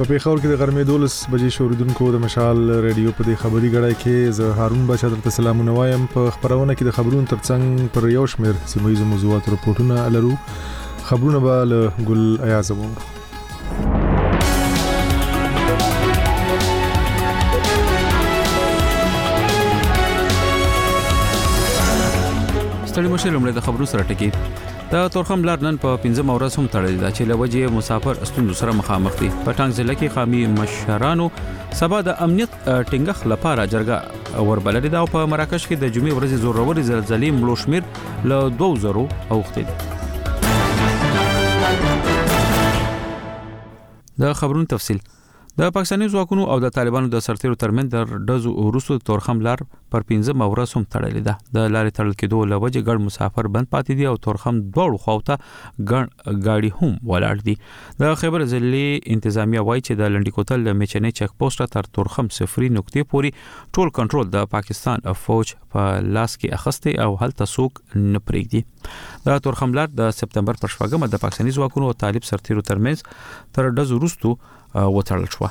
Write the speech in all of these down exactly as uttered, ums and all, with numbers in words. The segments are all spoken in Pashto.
په پیښور کې د غرمې دولس بجې شوریدونکو د مشال ریډیو په دې خبري غړای کې زه هارون بچا درته سلامونه وایم. په خبرونه کې د خبرونو ترڅنګ پر یو شمېر سیمایي موضوعات راپورټونه لرو. خبرونه به له ګل ایاز وو. ستړي مشه لمړی د خبرو سره ټکی د تورخم لار نن په پنځم ورځ هم تړلې ده چې لوجه مسافر استوندو سره مخامخ دي. په ټانګ ضلع کې خامي مشرانو سبا د امنیت ټینګښ لپاره جرګه وربللې ده او په مراکش کې د جمعې ورځې زوروري زلزلې مړو شمیر له دوه زرو اوښتې دي. د خبرونو تفصیل د پاکستاني ځواکونو او د طالبانو د سرتیرو ترمن د ډزو وروسته تورخم لار پر پنځم ورځ هم تړلې ده. د لارې تړل کېدو لوجه ګڼ مسافر بند پاتې دي او تورخم دواړو خواوته ګڼ گاډي هم ولاړ دي. د خیبر ضلعي انتظامیه وایي چې د لنډی کوتل میچنې چک پوسټ تر تورخم صفري نقطې پورې ټول کنټرول د پاکستان فوج په لاس کې اخسته او هلته څوک نه پرېږدي. د تورخم لار د سپتمبر پر شپږمه د پاکستاني ځواکونو او طالب سرتیرو ترمنځ تر ډزو وروسته وتړل شو.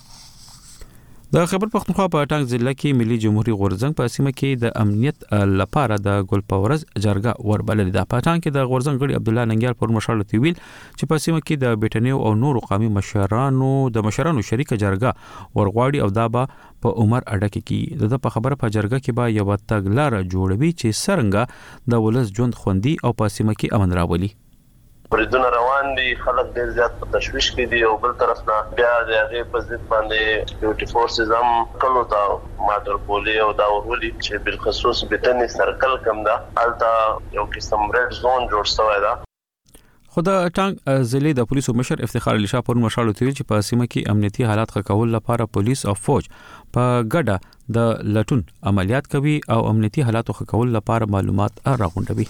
د خیبر پختونخوا په ټانګ ضلع کې ملي جمهوریت غورزنګ په سیمه کې د امنیت لپاره د ګلپورز جرګه وربللې ده. په ټانګ کې د غورزنګ غړي عبد الله ننګیال پر مشال تیویل چې په سیمه کې د بیټنیو او نورو قومي مشرانو د مشرانو شریک جرګه ورغواړي او دا به په عمر اډه کې د په خبره په جرګه کې به یو تګلار جوړوي چې څنګه د ولس ژوند خوندي او په سیمه کې امن راولي. بریدونه روان دي، خلک ډیر زیات په تشویش کې دي او بل طرف نه بیا د هغه په ضد باندې سکیورټي فورسز هم کلو تا ماټر پولی او دا ورولي چې بل خصوص بتنی سرکل کم ده الته یو قسم ریډ زون جوړ شوی ده. خو د ټانګ ضلع د پولیسو مشر افتخار علي شاه پر مشال تیل چې په سیمه کې امنیتي حالات ښه کول لپاره پولیس او فوج په ګډه د لټون عملیات کوي او امنیتي حالات ښه کول لپاره معلومات راغونډوي.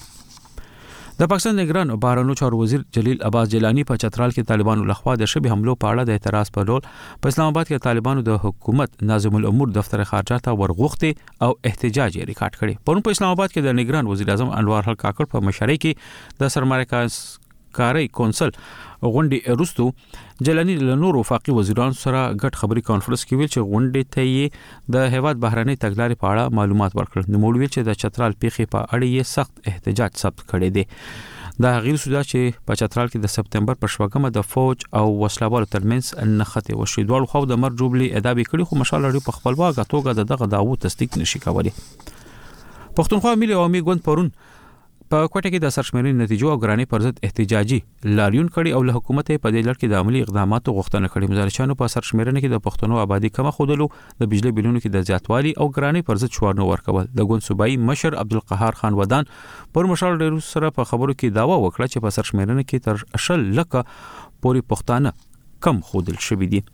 د پاکستان نگران بهرنیو چارو وزیر جلیل عباس جیلانی په چترال کې طالبانو لخوا د شبي حملو په اړه د اعتراض په ډول په اسلام آباد کې طالبانو د حکومت ناظم الامور دفتر خارجه ته ورغوښتي او احتجاج یې ریکارډ کړي. پرون په اسلام آباد کې د نگران وزیر اعظم انوار حق کاکړ په مشرۍ کې د سرمایه کاري کونسل غونډې وروسته جیلانی له نورو وفاقي وزیرانو سره ګډ خبري کانفرنس کې ویل چې غونډې ته یې د هیواد بهرنۍ تګلارې په اړه معلومات ورکړل. نو موږ ویل چې د چترال پیښې په اړه یې سخت احتجاج ثبت کړی دی. دا غیر سودا چې په چترال کې د سپتمبر پر شپږمه د فوج او وسلوالو ترمنځ نښتې وشوې. دواړو خو د مرګ جوړلي ادعا کړې خو مشال لري په خپلواکه توګه دغه دعوو تصدیق نشي کولی. پښتونخوا ملي عوامي ګوند پرون په کوټه کې د سرشمېرنې نتیجو او ګرانۍ پر ضد احتجاجي لاریون کړي او له حکومت په دې لړ کې د عملی اقداماتو غوښتنه کړې. مزارشانو په سرشمېرنه کې د پښتنو آبادی کمه خودلو، د بجلی بلونو کې د زیاتوالي او ګرانۍ پر ضد شعار نو ورکول. د ګوند صوبایي مشر عبدالقهار خان ودان پر مشال ډیرو سره په خبرو کې داوا وکړه چې په سرشمېرنه کې تر شل لکه پورې پښتانه کم خودل شوي دي.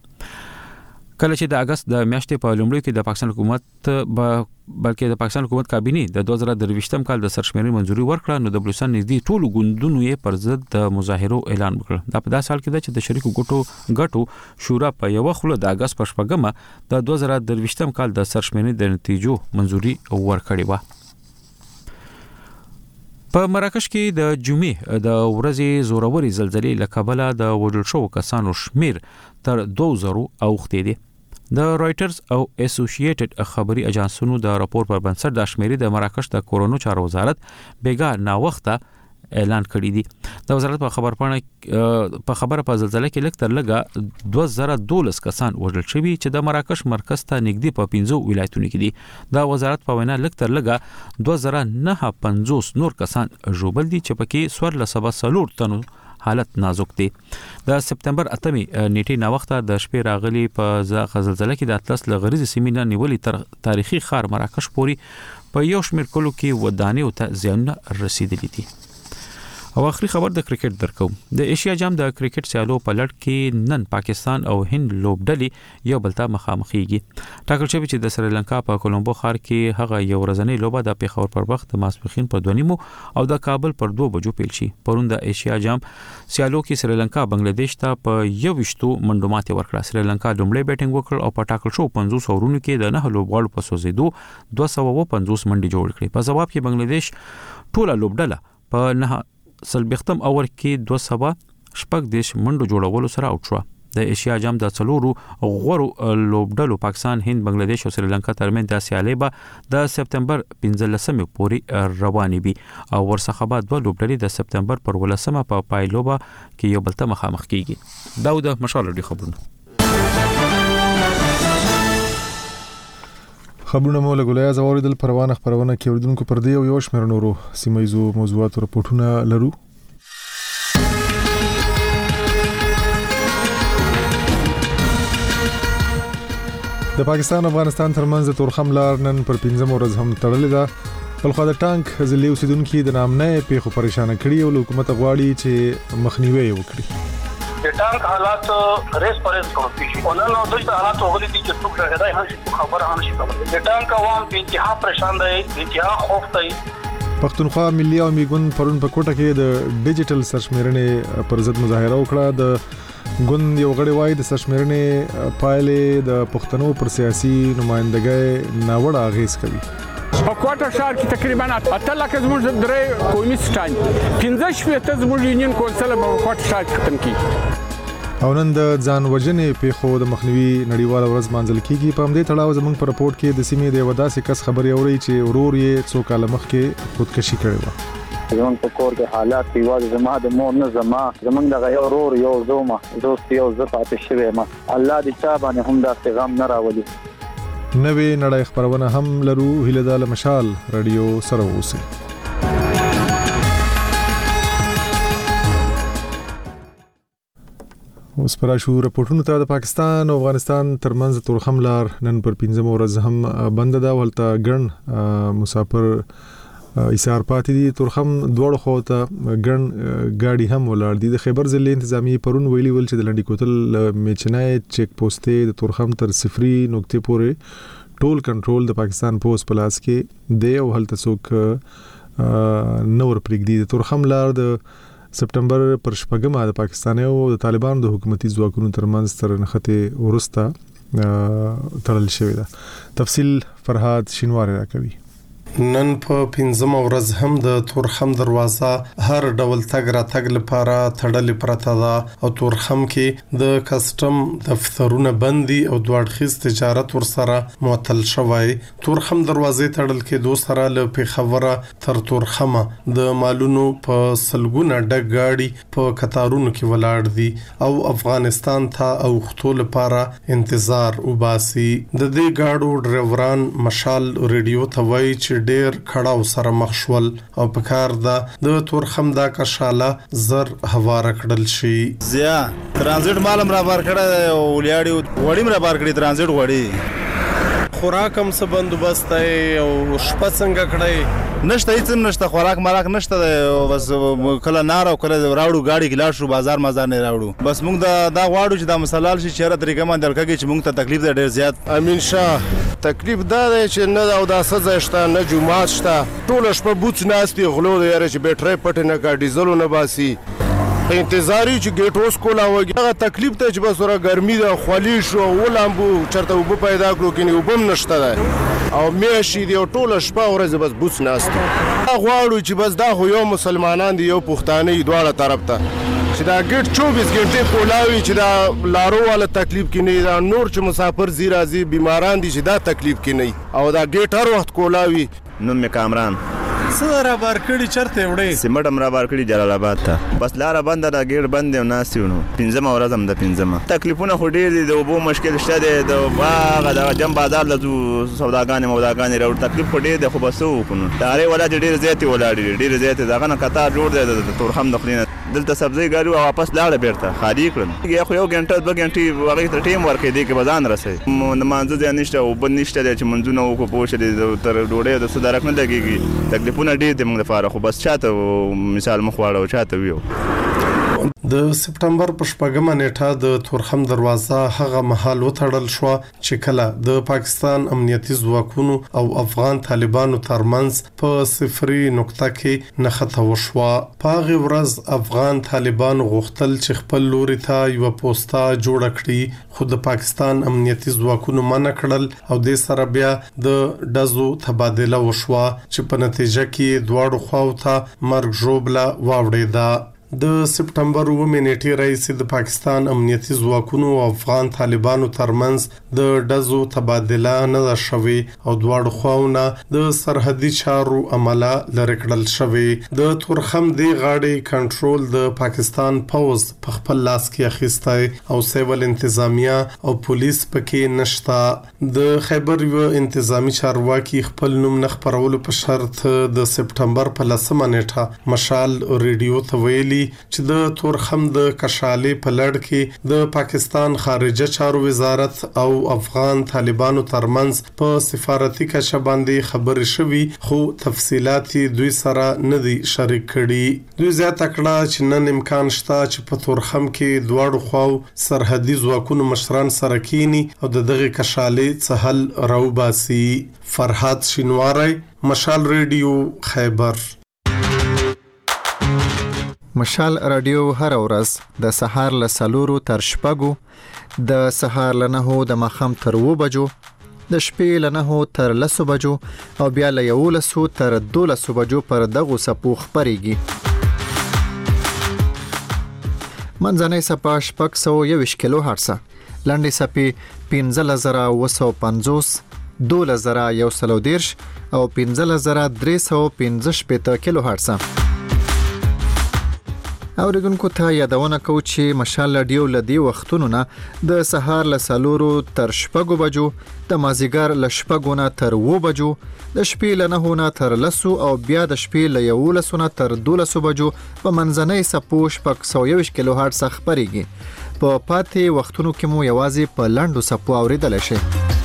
کله چې د اگست د میاشتې په لومړیو کې د پاکستان حکومت بلکې د پاکستان حکومت کابینه د دوه زره درویشتم کال د سرشمېرنې منځوري ورکړه نو د بلوچستان نږدې ټولو ګوندونو یې پر ضد د مظاهرو اعلان وکړ. دا په داسې حال کې ده چې د شریکو ګټو ګټو شورا په یو خله د اگست په شپږمه د دوه زره درویشتم کال د سرشمېرنې د نتیجو منځوري ورکړې و. په مراکش کې د جمعې د ورځې زوروري زلزلې له کبله د وژل شوو کسانو شمیر تر دوه زرو اوښتې دي. د رائټرز او اسوسییټډ خبري اژانسونو د راپور پر بنسټ د شمیرې د مراکش د کورونو چارو وزارت بیګا نا وخته اعلان کړی دی. د وزارت په خبرپاڼه په خبره په زلزلې کې لږ تر لږه دوه زره دولس کسان وژل شوي چې د مراکش مرکز ته نږدې په پنځو ولایتونو کې دي. د وزارت په وینا لږ تر لږه دوه زره نه پنځوس نور کسان ژوبل دي چې پکې سور لسبه سلور تنو حالت نازک دی. د سپتمبر اتمې نیټې نا وخته د شپې راغلي په زلزلې کې د اطلس لغریزي سیمینه نیولې تر تاریخي ښار مراکش پورې په یو شمېر کلو کې ودانۍ او ته زیانونه رسیدلي دي. او اخري خبر د کرکټ درکو. د ایشیا جام د کرکټ سیالو په لړ کې نن پاکستان او هند لوبډلې یو بل ته مخامخېږي. ټاکل شوی چې د سریلانکا په کولمبو ښار کې هغه یو ورځنۍ لوبه د پیښور پر وخت د ماسپښین په دوه نیمو او د کابل پر دوه بجو پیل شي. پرون د ایشیا جام سیالو کې سریلانکا بنگلاديش ته په یو وشتو منډو ماتې ورکړه. سریلانکا لومړی بیټینګ وکړ او په ټاکل شو پنځوس اورونو کې د نه لوبغاړو په سوزیدو دوه سوه پنځوس منډې جوړ کړې. په جواب کې بنگلاديش ټوله لوبډله په نه سلبختم اور کې دوه سوه شپږ دیش منډو جوړولو سره اوټ شو. د ایشیا جام د څلورو غورو لوبډلو پاکستان، هند، بنگلاديش او سریلانکا ترمنځ د سیالۍ به د سپتمبر پنځلسمې پورې روانې وي او ورڅخه بعد دوه لوبډلې د سپتمبر پر ولسمه په پایلوبه کې یو بل ته مخامخ کیږي. داود مشال دی خبرونه خبرونه مو لګولای زوړ دل پروانه خبرونه کې وردونکو پر دی او یو شمیر نورو سیمایزو موضوعات او رپورټونه لرو. د پاکستان او افغانستان ترمنځ د تورخم لار نن پر پنځم ورځ هم تړلې ده. بل خو د ټانک ځلې اوسیدونکو د نامنه پیښو پریشان کړي او حکومت غواړي چې مخنیوي وکړي. د ټانک حالات ریس پرېز کوي او نن نو د حالات وګړي دي چې څوک راغلی هم خبره هم شي کوي. د ټانک عوام په انتها پریشان دي، انتها خوف دي. پښتونخوا ملي او میګون پرون په کوټه کې د ډیجیټل سرشمیرنې پر ضد مظاهره وکړه. د ګوند یو غړي وای د سرشمیرنې پایلې د پښتنو پر سیاسي نمائندګۍ ناوړه اغیز کوي. په کوټه ښار کې تقریبا اته لکه زموږ درې قومي سټان پنځه شپېته زموږ یونین کونسل په کوټه ښار کې ختم کیږي. او نن د ځان وژنې پیښو د مخنیوي نړیواله ورځ مانځل کیږي. په همدې تړاو زموږ په راپورټ کې د سیمې د وداسې کس خبري اوري چې ورور یې څو کال مخکې خودکشي کړې و. زمون په کور کې حالات یوازې زما د مور نه زما زمونږ د یو ورور یو زوما دوست یو زه پاتې شوی ما الله دې چا باندې هم دا پیغام نه راولي. نوې نړۍ خبرونه هم لرو. هیله ده له مشال رادیو سره اوسئ. اوس پر شو رپورټونو ته. د پاکستان او افغانستان ترمنځ تورخم لار نن پر پنځم ورځ هم بند ده. ولته ګڼ مسافر ایثار پاتې دي. تورخم دوړ خو ته ګڼ گاډي هم ولاړ دي. د خیبر ضلع انتظامی پرون ویلي ول چې د لنډی کوتل میچنای چیک پوسټې د تورخم تر صفری نقطې پورې ټول کنټرول د پاکستان پوس پلاس کې دی او هلته څوک نور پرېږدي. د تورخم لار د سپټمبر پر شپږمه د پاکستان او د طالبانو د حکومتي ځواکونو ترمنځ تر نښته ورسته تړل شوې ده. تفصیل فرهاد شینواری راکوي. نن په پنځمه ورځ هم د تورخم دروازه هر ډول تګ را تګ لپاره تړلې پرته ده او تورخم کې د کسټم دفترونه بندي او دوړخیز تجارت ورسره معطل شوی. تورخم دروازې تړل کې دوه سره له پیښوره تر تورخمه د مالونو په سلګونه ډګ گاډي په قطارونو کې ولاړ دي او افغانستان ته او خطو لپاره انتظار وباسي. د دې گاډو ډرایوران مشال ریډیو ته وایي چې ډیر کړهو سره مخ شول او په کار ده د تورخم دا کښاله زر هوار کړل شي. زیا ترانزیت مالم را بار کړه او ولیاړي وړیم را بار کړی ترانزیت وړي. خوراکم څه بندوبست او شپه څنګه کړی؟ نشته هیڅ نشته، خوراک مراک نشته. بس کله نار او کله راوړو گاډي کې لاړ شو بازار مازار نه راوړو. بس موږ دا دا غواړو چې دا مسلال شي چیرې طریقه باندې درکږي چې موږ ته تکلیف ده ډیر زیات. امین شاه تکلیف دا دی چې نه او دا سزا شته نه جمعات شته. ټول شپه بوت ناستي غلو دی چې بیټرۍ پټ نه کا ډیزل نه باسي. انتظاری چې ګیټ اوس کولا وږي. هغه تکلیف ته چې بس ورا ګرمي ده خولي شو ولامبو چرته وب پیدا کړو کینی وبم نشته ده او میاشي دی ټول شپه ورځ بس بوت ناستي. غواړو چې بس دا خو یو مسلمانان دی یو پښتانه دواړه طرف ته چې دا ګیټ چوبیس غنټې کولاوي چې دا لارو والا تکلیف کې نه دا نور چې مسافر زی راځي بیماران دي چې دا تکلیف کې نه او دا ګیټ هر وخت کولاوي. نوم می کامران څه را بار کړی چرته وړي؟ سیمټم را بار کړی جلال آباد ته. بس لار بند دا ګیټ بند دی ناسیونو. پنځمه ورځ هم د پنځمه تکلیفونه خو ډیر دي. د وبو مشکل شته دی د باغ د جنب بازار لزو سوداګانې موداګانې راوړ تکلیف خو ډیر دی خو بس وکړو. داري ولا ډیر زیاتې ولاړې ډیر زیاتې دغه نه قطار جوړ دی د تورخم د خلینه دلته سبزی ګاډي واپس لاړه بیرته خالي کړل. یا خو یو غنټه دوه غنټې هغه ته ټیم ورکې دی کې بزان رسي. د مانځ ځای نشته او بل نشته چې منځونه وکړو پوښتې تر ډوډۍ د صدارت نه لګيږي. تکلیفونه ډیر دي موږ لپاره خو بس چاته مثال مخواړه او چاته ویو. د سپټمبر په شپږمه نیټه د تورخم دروازه هغه مهال وتړل شو چې کله د پاکستان امنیتي ځواکونو او افغان طالبانو ترمنځ په صفري نقطه کې نښته وشوه. په هغه ورځ افغان طالبان غوښتل چې خپل لوري ته یو پوسټه جوړ کړي خو د پاکستان امنیتي ځواکونو منع کړل او د سره بیا د دزو تبادله وشوه چې په نتیجه کې دواړو خواو ته مرګ ژوبله واوړېده. د سپټمبر اوومې نیټې راهیسې د پاکستان امنیتي ځواکونو او افغان طالبانو ترمنځ د ډزو تبادله نه ده شوې او دواړو خواوو د سرحدي چارو عمله لرې کړل شوې. د تورخم دی غاړې کنټرول د پاکستان پوز په خپل لاس کې اخیستی او سیول انتظامیه او پولیس پکې نشته. د خیبر یو انتظامی چارواکي خپل نوم نه خپرولو په شرط د سپټمبر په لسمه نیټه مشال ریډیو ته ویلي چې د تورخم د کشالې په لړ کې د پاکستان خارجه چارو وزارت او افغان طالبانو ترمنځ په سفارتي کچه باندې خبرې شوې خو تفصيلات دوی سره نه دي شریک کړي. دوی زیاته کړه چې نن امکان شته چې په تورخم کې دواړو خواو سرحدي ځواکونو مشران سره کینی او د دغه کشالې څه حل راوباسي. فرحات شینواری، مشال ریډیو، خیبر. مشال رادیو هر ورځ د سهار له سلورو تر شپږو، د سهار له نهو د ماښام تر اوو بجو، د شپې له نهو تر لسو بجو او بیا له یولسو تر دولسو بجو پر دغو څپو خپرېږي. منځنۍ څپه شپږ سوه یوویشت کیلو هرڅه، لنډې څپې پنځلس زره اووه سوه پنځوس، دولس زره یو سل او دېرش او پنځلس زره درې سوه پنځه شپېته کیلو هرڅه. اوریدونکو ته یادونه کوو چې مشال رادیو له دې وختونو نه د سهار له څلورو تر شپږو بجو، د مازدیګر له شپږو نه تر اوو بجو، د شپې له نهو نه تر لسو او بیا د شپې له یولسو نه تر دولسو بجو په منځنۍ څپو شپږ سوه یوویشت کیلو هرڅه خپرېږي. په پاتې وختونو کې مو یوازې په لنډو څپو اوریدلی شئ.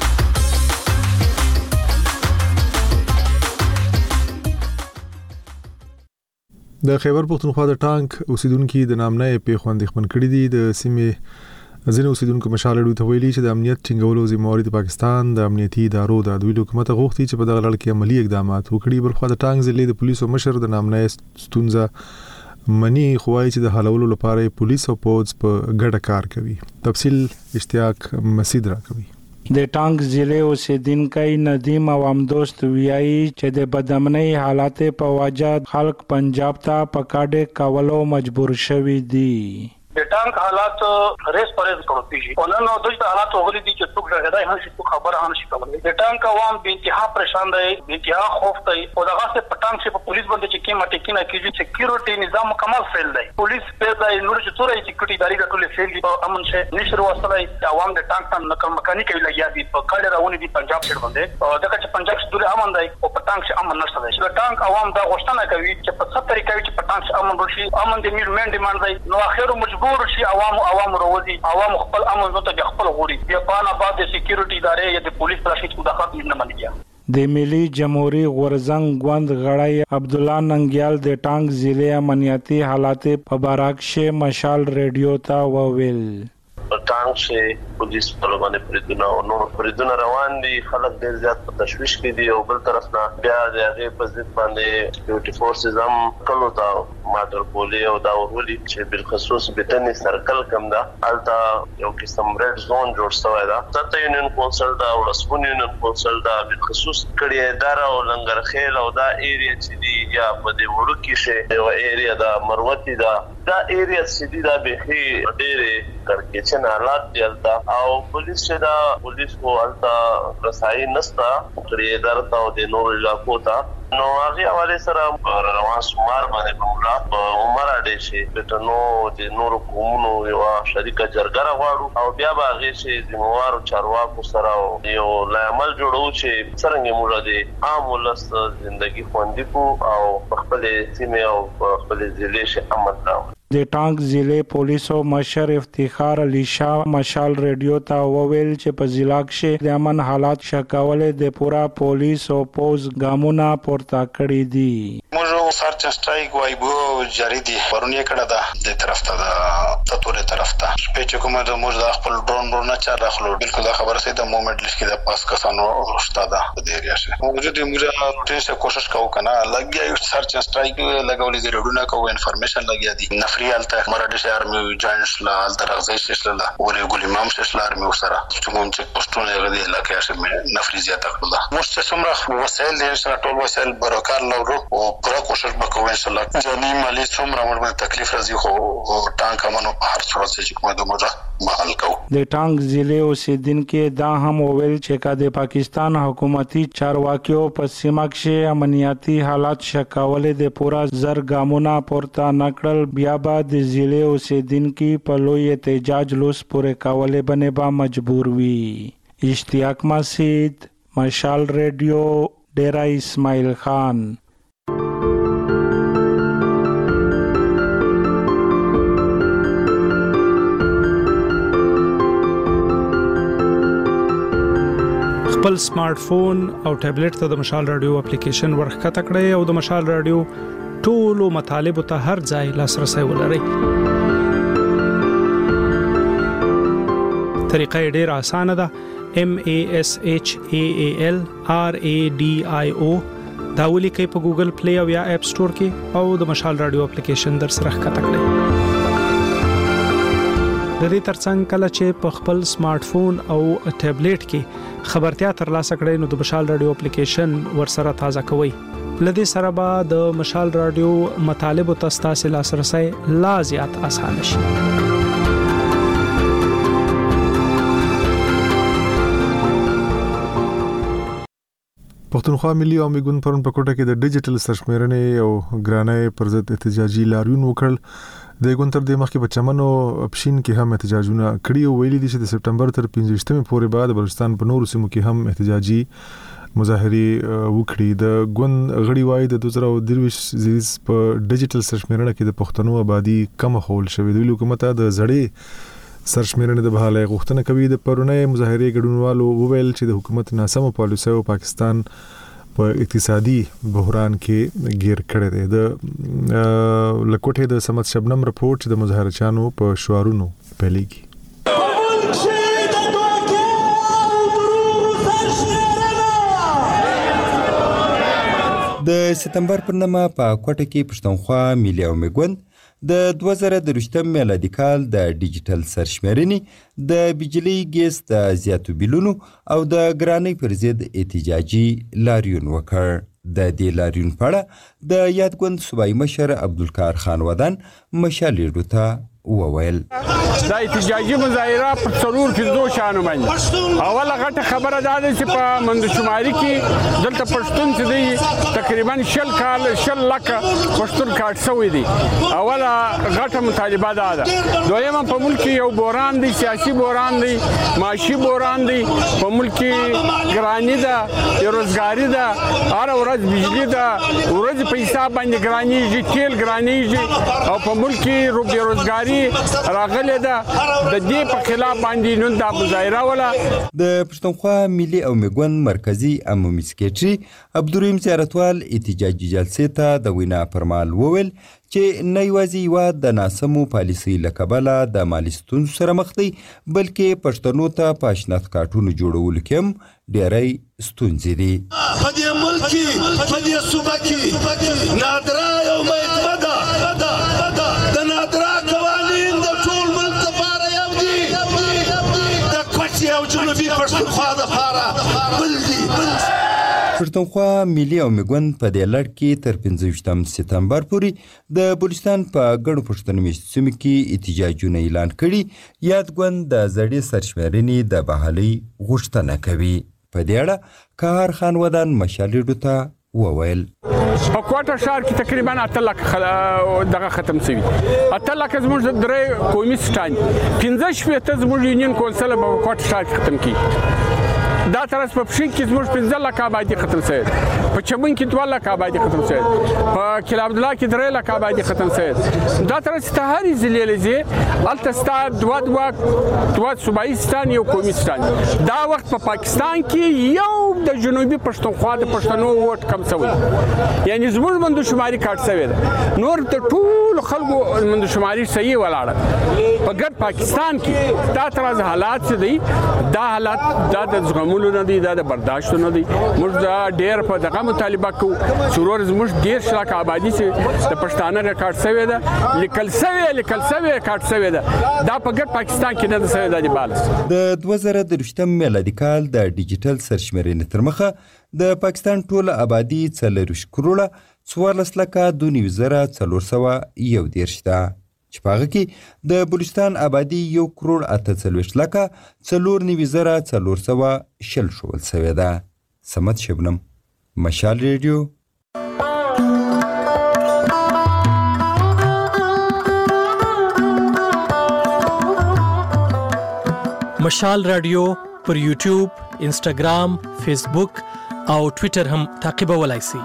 د خیبر پښتونخوا د ټانک اوسیدونکو د نامنې په خوندې خپل کړی دي. د سیمې ځینې اوسیدونکو مشال اړوي ته ویلي چې د امنیت ټینګولو ذمہواری د پاکستان د امنیتي ادارو د دوی حکومت غوښتي چې په دغه لړ کې عملی اقدامات وکړي. بلخو د ټانک ضلع د پولیسو مشر د نامنې ستونزه منی خوای چې د حلولو لپاره پولیس او پوز په ګډه کار کوي. تفصیل اشتیاق مسید را کوي. د ټانک ضلع اوسیدونکي ندیم عوام دوست ویایي چې د بدامنۍ حالات په وجه خلک پنجاب ته په کاډه کولو مجبور شوي دي. د ټانک حالات ریس پرېز کړو پیږي او نن نو د حالات وغلي دي چې څوک راغلی هم شي خبره هم شي کولای. د ټانک عوام به انتها پریشان دي، به انتها خوف دي او دغه څه پټانک چې په پولیس باندې چې کیمه ټکینه کیږي، سکیورټي نظام مکمل فیل دی. پولیس په دای نور چې تورې سکیورټي ادارې ټولې فیل دي او امن شه نشر وصلای عوام د ټانک ته نقل مکاني کوي لګیا دي په کاله راونی دي پنجاب شهر باندې او دغه چې پنجاب شهر امن دی او پټانک شه امن نشته دی. د ټانک عوام دا غوښتنه کوي چې په څه طریقې چې پټانک شه امن وشي. امن د میرمن ډیماند دی نو اخر مجبور شي عوام عوام روزي عوام خپل امن ته خپل غوري بیا پانا بعد د سکیورټي ادارې یا د پولیس راشد مداخلت نه منځي. د ملي جمهوریت غورزنګ غوند غړی عبد الله ننګیال د ټانک ضلع امنیتي حالات په بارکشه مشال ریډیو ته وویل. ټانک شي پولیس په باندې پریدونه او نور پریدونه روان دي، خلک ډیر زیات په تشویش کې دي او بل طرف نه بیا د هغه په ضد باندې سکیورټي فورسز هم کلو تا ماټر پولی او دا ورولي چې بل خصوص بتنی سرکل کم دا التا یو قسم ریډ زون جوړ شوی دا. ستاسو یونین کونسل دا او رسمون یونین کونسل دا بل خصوص کړي اداره او لنګر خیل او دا ایریا چې دی یا په دې وړو کې شه یو ایریا دا مروتی دا دا ایریا چې دی دا به ډېر کرکه چې حالات دیلتا او پولیس دا پولیس کو التا رسائی نستا کړي اداره او د نور علاقو ته نو هغه حواله سره روان سمار باندې کومه په عمر اډې شي د نو د نور قومونو یو شریکه جرګه غواړو او بیا به هغه شي د موارو چارواکو سره یو لامل جوړو چې څنګه موږ د عام ولس ژوندۍ خوندې کو او خپل سیمه او خپل ضلع شه امن راو. د ټانک ضلع پولیسو مشر افتخار علي شاه مشال ریډیو ته وویل چې په ضلع کې د امن حالات شکاوله د پورا پولیس او پوز ګامونه پورته کړی دي. موږ سرچ سټرایک وایبو جاری دي پرونی کړه ده د طرف ته د تطوري طرف ته شپې چې کومه د موږ د خپل ډرون ډرون نه چا داخلو بالکل دا خبره سي د موومېنټ لیست کې د پاس کسانو شته ده د دې ایریا شه موږ د موږ روټین څخه کوشش کوو کنه لګیا یو سرچ سټرایک لګولې د روډونه کوو انفارمیشن لګیا دي نفري الته مرادش آرمی جاینټس لا الته راځي چې لا ورې ګولې مام چې آرمی وسره چې موږ چې پښتون غوډي علاقې شه نفري زیاته کړل موږ چې څومره وسایل دې سره ټول وسایل برکار لورو او پوره کوشش کوشش وکړو ان شاء الله جاني مالی څومره موږ تکلیف راځي خو ټانک امنو په هر صورت چې کومه دومره محل کو د ټانک ضلع اوسیدونکو دا هم وویل چې کا د پاکستان حکومتي چارواکیو په سیمه کې امنیتي حالات شکاولې د پورا زر ګامونه پورته نکړل بیا به د ضلع اوسیدونکو په لوی احتجاج لوس پورې کولې باندې با مجبور وي اشتیاق مسجد مشال ریډیو ډیرا اسماعیل خان خپل سمارټ فون او ټابلیټ ته د مشال رادیو اپلیکیشن ورخته کړئ او د مشال رادیو ټولو مطالبه ته هر ځای لاسرسي ولرئ. طریقه ډیره اسانه ده. M A S H A A L R A D I O دا ولیکئ په ګوګل پلی او یا اپ سٹور کې او د مشال رادیو اپلیکیشن در سره ښکته کړئ. د دې ترڅنګ کله چې په خپل سمارټ فون او ټابلیټ کې خبرتیا ترلاسه کړئ نو د مشال رادیو اپلیکیشن ورسره تازه کوئ. لدې سره به د مشال رادیو مطالبه تاسو لاسرسي لا زیات آسان شي. پښتونخوا ملي او میګون پرون په کوټه کې د ډیجیټل سرشمېرنې او ګرانۍ پر ضد احتجاجي لاریون وکړل. د ګونتر د مخکې په چمن او اپشین کې هم احتجاجونه کړي او ویلي دي چې د سپټمبر تر پنځه پورې بعد بلوچستان په نورو سیمو کې هم احتجاجي مظاهرې وکړي. د ګوند غړي وایي د دوه زره درویش زیز په ډیجیټل سرشمېرنه کې د پښتنو آبادی کم خول شوې. د حکومت د زړې سرشمېرنې د بحالۍ غوښتنه کوي. د پرونی مظاهرې ګډونوالو وویل چې د حکومت ناسمو پالیسیو پاکستان په اقتصادي بحران کې گیر کړی دی. د لکوټه د سمت شبنم رپورت د مظاهرچانو په شعارونو پیلېږي. د سپتمبر پر نامه په کوټه کې پښتونخوا ملي او میګون د دوه زره درویشتم میلادي کال د ډیجیټل سرشمېرنې د بجلی ګیس د زیاتو بیلونو او د ګرانۍ پر ضد احتجاجي لاریون وکړ. د دې لاریون په اړه د یاد ګوند صوبایي مشر عبدالقاهر خان ودان مشال ریډیو ته وویل دا احتجاجي مظاهره پر څلور پنځو شانو باندې. اوله غټه خبره دا ده چې په مندشماري کې دلته پښتون چې دی تقریبا شل کال شل لکه پښتون کاټ شوی دی. اوله غټه مطالبه دا ده. دویمه په ملک کې یو بحران دی، سیاسي بحران دی، معاشي بحران دی. په ملک کې ګرانی ده، روزګاری ده، هر ورځ بجلی ده، ورځ په حساب باندې ګرانیږي، تیل ګرانیږي او په ملک کې بیروزګاری راغله ده. د دې په خلاف باندې نن د مظاهره ولا د پښتونخوا ملي او میګون مرکزی عمومي سکریټري عبدالرحیم زیارتوال احتجاجي جلسې ته د وینا پرمال وویل چې نه یوازې یواد د ناسمو پالیسۍ له کبله د مالي ستونزو سره مخ دی بلکې پښتنو ته په اشنات کارټونو جوړولو کې هم ډېری ستونزې دي. په دې ملک کې په دې صوبه کې نادرا یو محکمه ده. د نادرا قوانین د ټول ملک لپاره یو دي، د کوټې او جنوبي پښتونخوا لپاره بل دي. پښتونخوا ملي او میګون په دې لړ کې تر پنځه ویشتم سپتمبر پورې د بلوچستان په ګڼو پښتنو میشتو سیمو کې احتجاجونه اعلان کړي. یاد ګوند د زړې سرشمېرنې د بحالۍ غوښتنه کوي. په دې اړه قهر خان ودان مشال ریډیو ته وویل په کوټه ښار کې تقریبا اته لکه دغه ختم شوي. اته لکه زموږ د درې قومي سټان، پنځه شپېته زموږ یونین کونسل په کوټه ښار کې ختم کړي. دا ترس په پښین کې زموږ پنځه لکه آبادي ختم شوی، په چمن کې دوه لکه آبادي ختم شوی، په کلا عبدالله کې درې لکه آبادي ختم شوی. دا ترس ته هرې ضلع لځې هلته ستا دوه دوه دوه صوبایي ستان یو قومي ستان. دا وخت په پاکستان کې یو د جنوبي پښتونخوا د پښتنو ووټ کم شوی، یعنی زموږ مندوشماري کاټ شوی ده. نور د ټولو خلکو مندوشماري صحیح ولاړه. په ګډ پاکستان کې دا ترس حالات چې دی دا حالات دا د زغمولو نه دي، دا د برداشت نه دي. موږ دا ډېر په دغه مطالبه کوو څلور زموږ ډېر شلاک آبادي چې د پښتانه ریکارډ شوې ده لیکل شوې لیکل شوې ریکارډ شوې ده دا په ګډ پاکستان کې نه ده شوې ده د بالا د دوه زره درویشتم میلادي کال د ډیجیټل سرشمېرنې تر مخه د پاکستان ټوله آبادي څلرویشت کروړه څوارلس لکه دوه نوي زره څلور سوه یو دېرش ده چې په هغه کې د بلوچستان آبادي یو کروړ اته څلوېښت لکه څلور نوي زره څلور سوه شل ښوول سوې ده. صمد شبنم، مشال ریډیو. مشال رادیو پر یوټیوب، انسټاګرام، فیسبوک او ټویټر هم تعقیبولای شئ.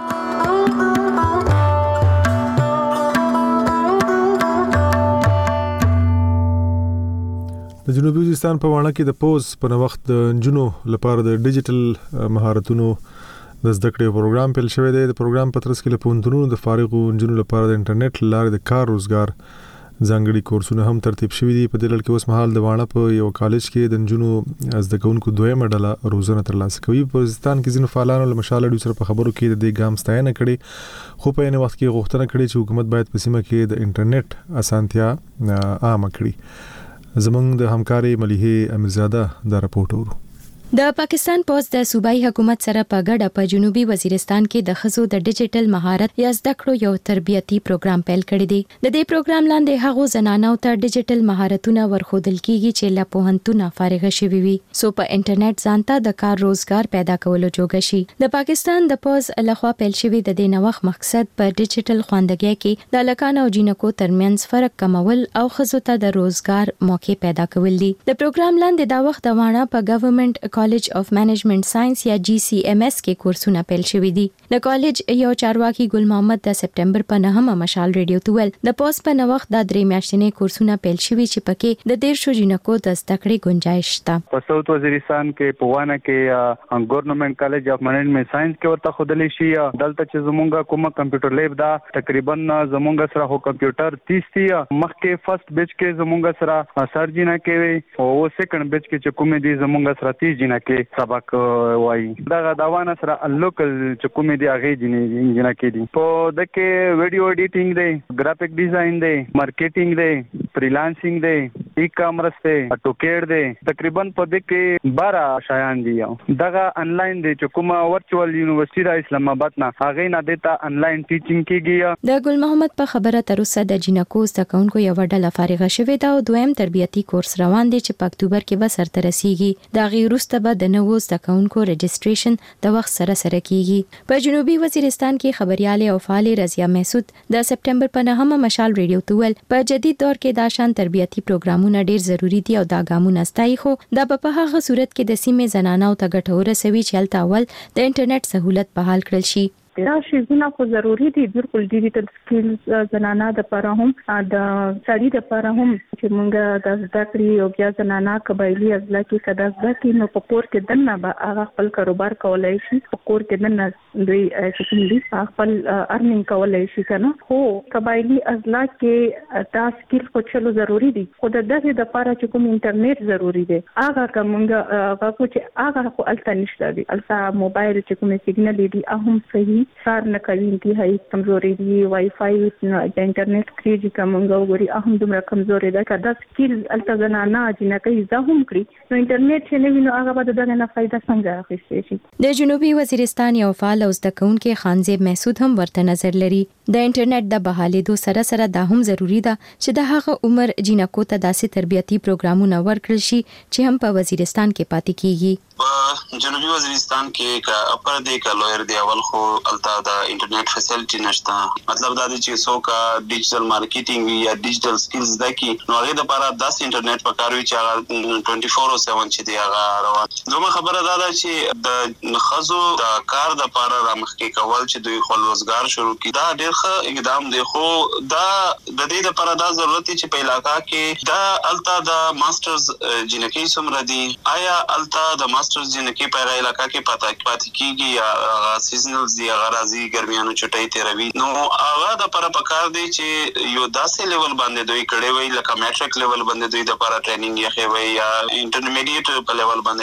د جنوبي وزیرستان په وانه کې د پوز په وخت د جنونو لپاره د ډیجیټل مهارتونو د زده کړې پروګرام پیل شوی دی. د پروګرام په ترڅ کې له پوهنتونونو د فارغو جنونو لپاره د انټرنیټ لارې د کار روزګار ځانګړي کورسونه هم ترتیب شوي دي. په دې لړ کې اوس مهال د وانه په یو کالج کې د جنونو زده کوونکو دویمه ډله روزنه ترلاسه کوي. په وزیرستان کې ځینو فعالانو له مشال ډیو سره په خبرو کې د دې ګام ستاینه کړې، خو په یوه وخت کې غوښتنه کړې چې حکومت باید په سیمه کې د انټرنیټ اسانتیا عامه کړي. زمونږ د همکاري مليحه امیرزاده دا راپورټ ورو. د پاکستان پوز د صوبایي حکومت سره په ګډه په جنوبي وزیرستان کې د خزو د ډیجیټل مهارت یا زده کړو یو تربیتی پروګرام پیل کړی دی. د دې پروګرام لاندې هغو زنانو ته ډیجیټل مهارتونه ورخودل کیږي چې له پوهنتونه فارغ شوي وي، سو په انټرنیټ ځانته د کار روزګار پیدا کولو جوګه شي. د پاکستان د پوز لخوا پیل شوی د دې نوښت مقصد په ډیجیټل خواندګۍ کې د لکانو او جینکو ترمنځ فرق کمول او خزو ته د روزګار موقع پیدا کول دي. د پروګرام لاندې دا وخت د وانه په ګورنمنت کالج اف منیجمنت ساينس یا جی سی ایم ایس کې کورسونه پیل شوي دي. د کالج یو چارواکي ګل محمد د سپټمبر په نهمه مشال ریډیو ته ویل د پوز په نوښت د درې میاشتنې کورسونه پیل شوي چې پکې د ډېر شو جنکو د زده کړې گنجائش شته. په ساوث وزیرستان کې په وانه کې ګورنمنت کالج اف منیجمنت ساينس کې ورته خودلې شي. دلته چې زمونږه کومه کمپیوټر لیب دا تقریبا زمونږه سره هو کمپیوټر تیس دی. مخکې فرست بیچ کې زمونږه سره سرجینه کې او سیکنډ بیچ کې چې کومې دي زمونږه سره تیس جنہ کې سبق وایي. دا داوانه سره لوکل چې کومې دی هغه جنہ کې دي. په دغه ویډیو ایډیټینګ دی، ګرافیک ډیزاین دی، مارکیټینګ دی، فریلانسینګ دی، ای کامرس دی، ټوکېډ دی. تقریبا په دغه بارہ شایان دي. دغه انلاین دی چې کومه ورچوال یونیورسيټي د اسلام آباد نه هغه نه دیتا انلاین ټیچینګ کیږي. د ګل محمد په خبره تر اوسه د جنکو زدهکونکو یو ډله فارغه شوې ده او دویم تربیتی کورس روان دی چې په اکتوبر کې به سرته رسیږي. دا غي وروسته به د نوو زدهکونکو رجسټریشن د وخت سره سره کیږي. په جنوبي وزیرستان کې خبرياله او فعال رضیا محسود د سپټمبر په نهمه مشال ریډیو ته ویل په جدید دور کې دا شان تربیتی پروګرامونه ډیر ضروری دي او دا ګامونه ستایي، خو دا په هغه صورت کې د سیمې زنانو ته ګټوره سوي چې هلته اول د انټرنیټ سہولت بحال کړل شي. دا شیزونه خو ضروری دي. بالکل ډیجیټل سکلز زنانه د لپاره هم د سړي د لپاره هم چې موږ د زده کړې او بیا زنانه قبایلی ازلا کې کدا زده کې نو په کور کې دنه به هغه خپل کاروبار کولای شي. په کور کې دنه دوی چې دي خپل ارنینګ کولای شي کنه. خو قبایلی ازلا کې دا سکل خو چلو ضروری دي. خو د دغه د لپاره چې کوم انټرنیټ ضروری دي هغه کومه هغه کو چې هغه خو الته نشته دي. الته موبایل چې کوم سیګنل دي هم صحیح سار نه کوي، انتهایی کمزوري دي. وای فای د انټرنیټ کریږي کومه وګوري اهم دومره کمزوري ده. کدا سکل الته زنانه چې کوي زهم کړی نو انټرنیټ چې نه ویني هغه به دغه نه فائدہ څنګه اخیستي شي. د جنوبي وزیرستان یو فعال او زدهکونکو خانزیب محسود هم ورته نظر لري. د انټرنیټ د بحالېدو سره سره دا هم ضروری ده چې د هغه عمر جنکو ته داسې تربیتی پروګرامونه ورکړل شي چې هم په وزیرستان کې پاتې کیږي. په جنوبي وزیرستان کې کا اپر دی کا لویر دی اول خو التا دا انټرنیټ فیسیلیټی نشته. مطلب دا دی چې څوک ډیجیټل مارکیټینګ یا ډیجیټل سکلز د کی نو هغه د لپاره داس انټرنیټ پکاروي چې هغه چوبیس اوور ساوه چې دی هغه روان. دومره خبره دا ده چې د خزو د کار د لپاره رامخکې کول چې دوی خپل روزګار شروع کړي دا ډېر ښه اقدام دی. خو دا د دې لپاره دا ضرورت چې په علاقہ کې دا التا د ماسترز جنکی سمره دی. آیا التا د ماسترز جنکی په علاقہ کې پاتې پاتې کیږي یا هغه سیزنلز دی هغه راځي ګرمیانو چټي تیروي نو هغه د لپاره پکار دی چې یو داسې لیول باندې دوی کړي وي لکه میټریک لیول باندې دوی د لپاره ټریننګ یې خوي یا انټرمیډیټ په لیول باندې.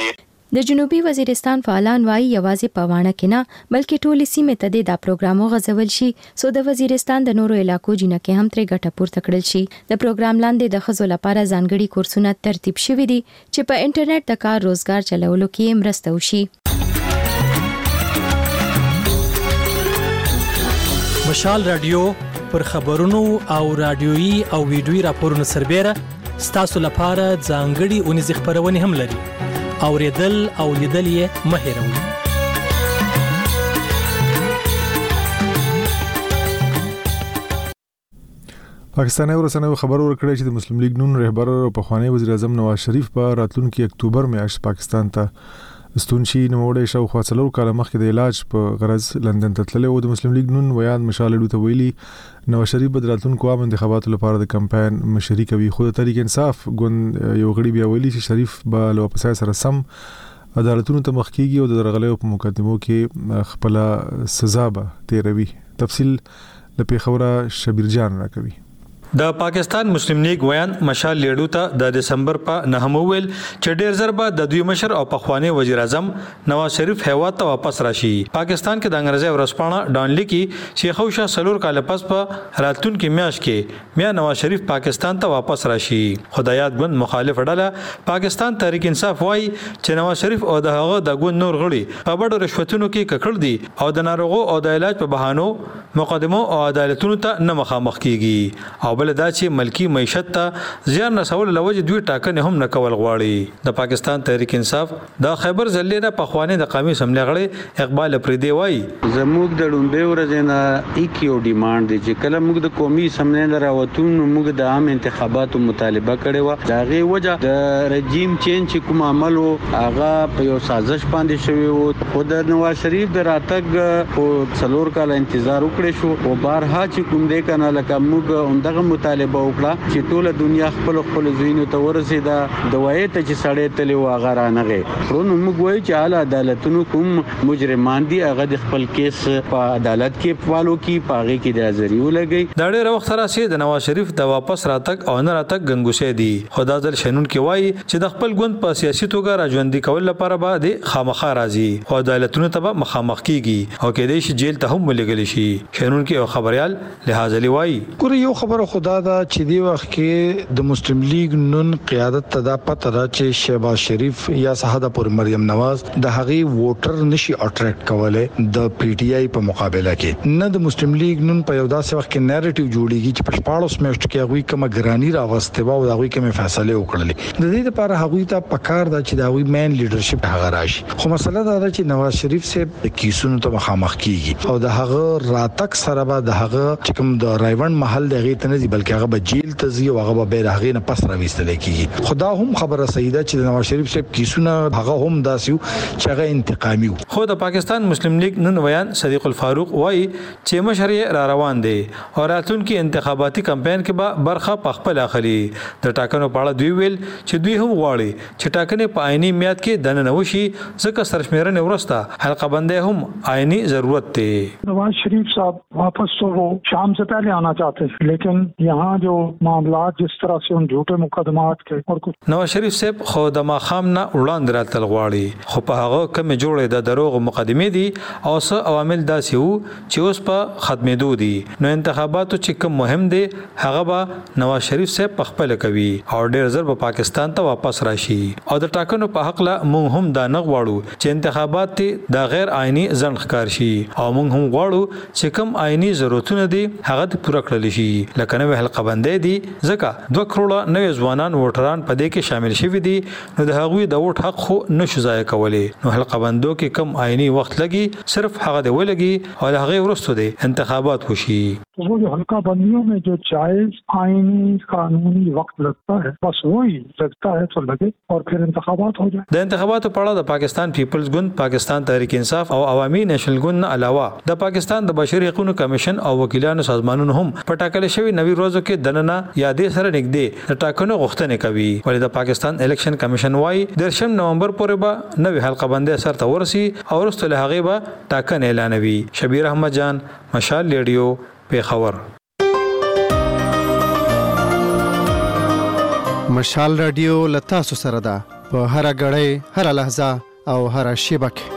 د جنوبي وزیرستان فعالان وايي یوازې په وانه کې نه بلکې ټولې سیمې ته د پروګرام غځول شي سو د وزیرستان د نورو علاقو جنکه هم ترې ګټه پورته کړل شي. د پروګرام لاندې د خزو لپاره ځانګړي کورسونه ترتیب شوي دي چې په انټرنیټ د کار روزګار چلولو کې مرسته وشي. مشال رادیو پر خبرونو او رادیويي او ویډیويي راپورونو سربېره ستاسو لپاره ځانګړي اونیز خبرونه هم لري. اوریدل او لیدل یې مه هېروئ. پاکستاني ورسنوي خبر ورکړی چې د مسلم لیگ نون رهبر او پخوانی وزیر اعظم نواز شریف په راتلونکي اکتوبر میاشت پاکستان ته ستون شي. نوموړی شاوخوا څلور کاله مخکې د علاج په غرض لندن ته تللی و. د مسلم لیگ نون ویان مشال ته ویلي نواز شریف به د راتلونکو عام انتخاباتو لپاره د کمپاین مشري کوي. خو د تحریک انصاف ګوند یو غړي بیا ویلي چې شریف به له واپسای سره سم عدالتونو ته مخ کیږي او د درغلیو په مقدمو کې خپل سزا به تیروي. تفصیل له پیښوره شبیر جان راکوي. د پاکستان مسلم لیگ ویان مشال لیډو ته د دسمبر په نهم ویل چې ډیر ضربه د دوی مشر او پخوانی وزیر اعظم نواز شریف هیواد ته واپس راشي. پاکستان کې د انګريزي ورسپانه ډان لیکي چې خوشا سلور کال پس په راتلونکي میاشت کې میا نواز شریف پاکستان ته واپس راشي. خدایات ګوند مخالف ډله پاکستان تحریک انصاف وایي چې نواز شریف او د هغه د ګوند نور غړي په بډو رشوتونو کې ککړ دي او د ناروغو او د علاج په بهانو مقدمو او عدالتونو ته نه مخامخ کیږي او بل دا چې ملکی معیشت ته زیان رسول لوجه دوی ټاکنه هم نه کول غواړي. د پاکستان تحریک انصاف د خیبر ضلع نه په خوانې د قومي سملې غړي اقبال پریدي وایي زموږ د ډومبه ورځې نه یو ډیماند دي چې کله موږ د قومي سملې لراوتون موږ د عام انتخاباتو مطالبه کړې و. دا غي وجه د رژیم چینج چې کوم عمل او هغه په یو سازش باندې شوی او خود نواز شریف د راتګ او څلور کال انتظار وکړي شو او بارها چې کوم دې کنه لکه موږ اندغه مطالبه وکړه چې ټول دنیا خپل خپل زینو ته ورسېدا د وایي ته چې سړی تلې واغه رانغه پرونو موږ وایي چې اعلی عدالتونو کوم مجرمان دي هغه د خپل کیس په عدالت کې فالو کی پاغه کې د ازریو لګي. دا ډېر وخت سره د نواز شریف د واپس راتګ او نه راتګ غنګوسه دي. خدا ځل شنون کې وایي چې د خپل ګوند په سیاسي توګه راځوندي کول لپاره به د خامخا راځي او عدالتونو ته مخامخ کیږي او کې د شي جیل ته هم ولګل شي. شنون کې خبريال لحاظ لوي وایي ګور یو خبره خدا دا چې دی وخت کې د مسلم لیگ نن قیادت ته دا پته را چې شهباز شریف یا صحاده پر مریم نواز د هغي ووټر نشي اټریکټ کوله د پی ټی آی په مقابله کې. نه د مسلم لیگ نن په یو داسې وخت کې نریټیو جوړیږي چې په شپاړس میاشت کې هغه کومه ګرانی راوسته و او هغه کومه فیصله وکړلې. د دې لپاره هغه ته پکار دا چې دا هغه مین لیډرشپ هغه راشي. خو مسله دا ده چې نواز شریف سه کیسونو ته مخامخ کیږي او د هغه راتک سره به د هغه چې کوم د رایوند محل دغه ته نه دی بلکې هغه جیل ته زی او هغه به هغه نه پس راويستل کیږي. خدا هم خبره سیده چې د نواز شریف صاحب کیسونه هغه هم داسیو چې هغه انتقامي وو. خو د پاکستان مسلم لیگ نن ویان صدیق الفاروق وایي چې مشرع را روان دي او راتلونکي انتخاباتي کمپاین کې به برخه پخپل اخلي. د ټاکنو په اړه دوی ویل چې دوی هم غواړي چې ټاکنې په آئینی میاد کې دننه وشي ځکه سرشمیرنه ورسته حلقه بندي هم آئینی ضرورت دی. نواز شریف صاحب واپس تو وہ شام سے پہلے آنا چاہتے ہیں لیکن یہاں جو معاملات جس طرح سے ان جھوٹے مقدمات کے اور کچھ نواز شریف صاحب خو د ماخام نه وړاندې راتل غواړي خو په هغه کم جوړې د دروغ مقدمې دي او څه عوامل داسې وو چې اوس په ختمېدو دي. نو انتخاباتو چې کوم مهم دي هغه به نواز شریف صاحب په خپل کوي او ډېر زر په پاکستان ته واپس راشي او د ټاکنو په حق لا مونږ هم دا نه غواړو چې انتخابات د غیر آئینی ځنډ ښکار شي او مونږ هم غواړو چې کوم آئینی ضرورتونه دي هغه پوره کړل شي. لکه نو حلقه بندي دي ځکه دوه کروڑه نوې ځوانان ووټران په دې کې شامل شوي دي نو د هغوی د ووټ حق خو نشو ضایع کولی. نو حلقه بندو کې کم آئینی وخت لګي صرف هغه د ولګي او د هغه ورستو دي انتخابات وشي. وہ جو حلقہ بندیوں میں جو جائز آئینی قانونی وقت لگتا ہے بس وہی لگتا ہے تو لگے اور پھر انتخابات ہو جائے. د انتخاباتو په اړه د پاکستان پیپلز ګوند پاکستان تحریک انصاف او عوامي نېشنل ګوند علاوه د پاکستان د بشري حقوقو کمیشن او وکیلانو سازمانونو هم په ټاکل شوی نوي ورځو کې دننه یادې سره نږدې د ټاکنو غوښتنې کوي. ولې د پاکستان الیکشن کمیشن وايي د شپږم نومبر پورې به نوې حلقه بندي سره ورسي او ورسته له هغه به ټاکنې اعلانوي. شبیر احمد جان مشال ریډیو پیښور. مشال رادیو لتا سره ده په هر غړې هر لحظه او هر شیبه کې.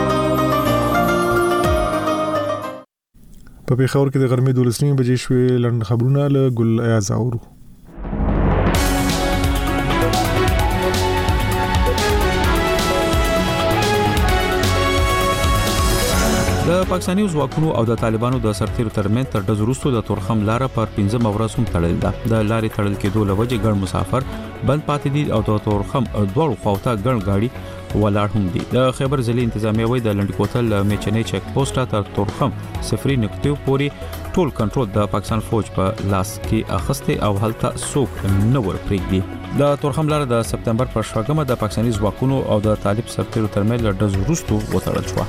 په پیښور کې د غرمې دولس نیمې بجې شوې. لنډ خبرونه له ګل ایاز اورو. د پاکستاني ځواکونو او د طالبانو د سرتیرو ترمنځ تر ډز وروسته د تورخم لار پر پنځم ورځ هم تړل ده. د لارې تړل کېدو لوجه ګڼ مسافر بند پاتې دي او د تورخم دوړو خواته ګڼ گاډي ولاړ هم دي. د خیبر ضلع انتظامیه وایي د لنډ کوتل میچنې چک پوسټ تر تورخم صفري نقطې پورې ټول کنټرول د پاکستان فوج په لاس کې اخسته او هلته څوک نه ور پرېږدي. د تورخم لار د سپتمبر پر شپږمه د پاکستاني ځواکونو او د طالب سرتیرو ترمنځ ډز وروسته وتړل شو.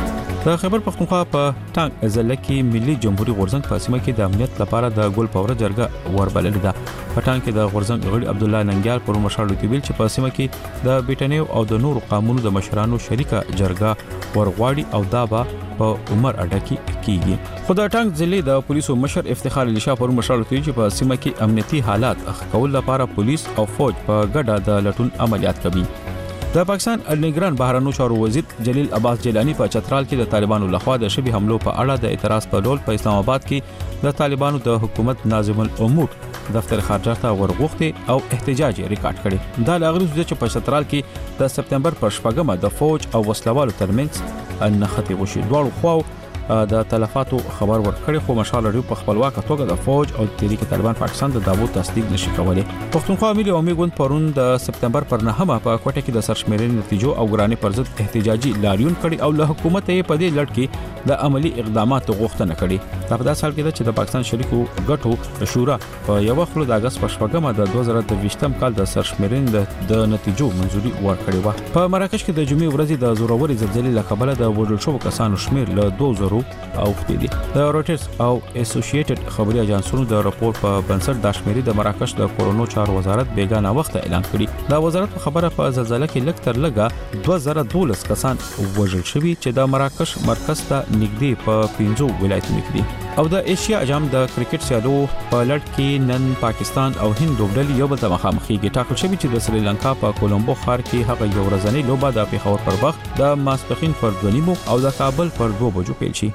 د خیبر پختونخوا په ټانګ ضلع کې ملي جمهوریت غورزنګ په سیمه کې د امنیت لپاره د ګل پاور جرګه وربللې ده. په ټانګ کې د غورزنګ غړي عبد الله ننګیال پر مشال ویل چې په سیمه کې د بیټنیو او د نورو قانونو د مشرانو شریکه جرګه ورغواړي او دا به په عمر اډه کې کیږي. خو د ټانګ ضلع د پولیسو مشر افتخار علي شاه پر مشال ویل چې په سیمه کې امنیتي حالات ښه کول لپاره پولیس او فوج په ګډه د لټون عملیات کوي. د پاکستان نگران بهرنیو چارو وزیر جلیل عباس جیلانی په چترال کې د طالبانو لخوا د شبي حملو په اړه د اعتراض په ډول په اسلام آباد کې د طالبانو د حکومت ناظم الامور دفتر خارجه ته ورغوښتي او احتجاج ریکارډ کړي. دا لاغري چې په چترال کې د سپتمبر پر شپږمه د فوج او وسلوالو ترمنځ نښتې وشي. دواړو خواو د تلفاتو خبر ورکړي خو مشال لري په خپلواک توګه د فوج او تحریک طالبان پاکستان د داوود تصدیق نشي کولای. پښتونخوا ملي عمومي ګوند پرون د سپتمبر پر نهمه په کوټه کې د سرشمیرنې نتیجو او ګرانې پر ضد احتجاجي لاریون کړي او له حکومت یې په دې لړ کې د عملی اقداماتو غوښتنه کړې. دا په داسې حال کې چې د پاکستان شریکو ګټو شورا په یو خلو د اگست په شپږمه د دوه زره دویشتم کال د سرشمیرنې د نتیجو منځوري ورکړې و. په مراکش کې د جمعې ورځې د زوروري زلزلې له کبله د وژل شوو کسانو شمیر له دوه زره او دي. د روټرز او اسوسییټډ خبري اژانسونو د راپور په بنسټ د شمیرې د مراکش د کورونو چارو وزارت بیگانه وخت اعلان کړی. دا وزارت په خبره په زلزلې کې لږ تر لږه دوه زره دولس کسان وژل شوي چې د مراکش مرکز ته نږدې په پنځو ولایتونو کې دي. او د ایشیا جام د کرکټ سیالو په لړ کې نن پاکستان او هند دوبلې یو بل ته مخامخېږي. ټاکل شوی چې د سریلانکا په کولمبو ښار کې هغه یو ورځنی لوبه د پیښور پر وخت د ماسپخین پر دوه نیمو او د کابل پر دوه بجو پیل شي.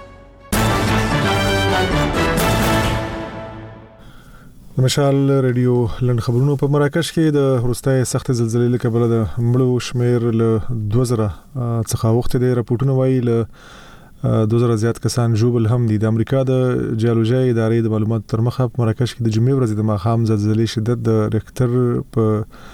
د مشال رادیو لند خبرونو په مراکش کې د وروستۍ سخت زلزلې له کبله د مړو شمیر له دوه زره څخه وخت دی. راپورټونه وایي له دوه زره زیات کسان ژوبل هم دي. د امریکا د جیولوژي ادارې د معلوماتو تر مخه په مراکش کې د جمعې ورځې د ماښام زلزلې شدت د ریکټر په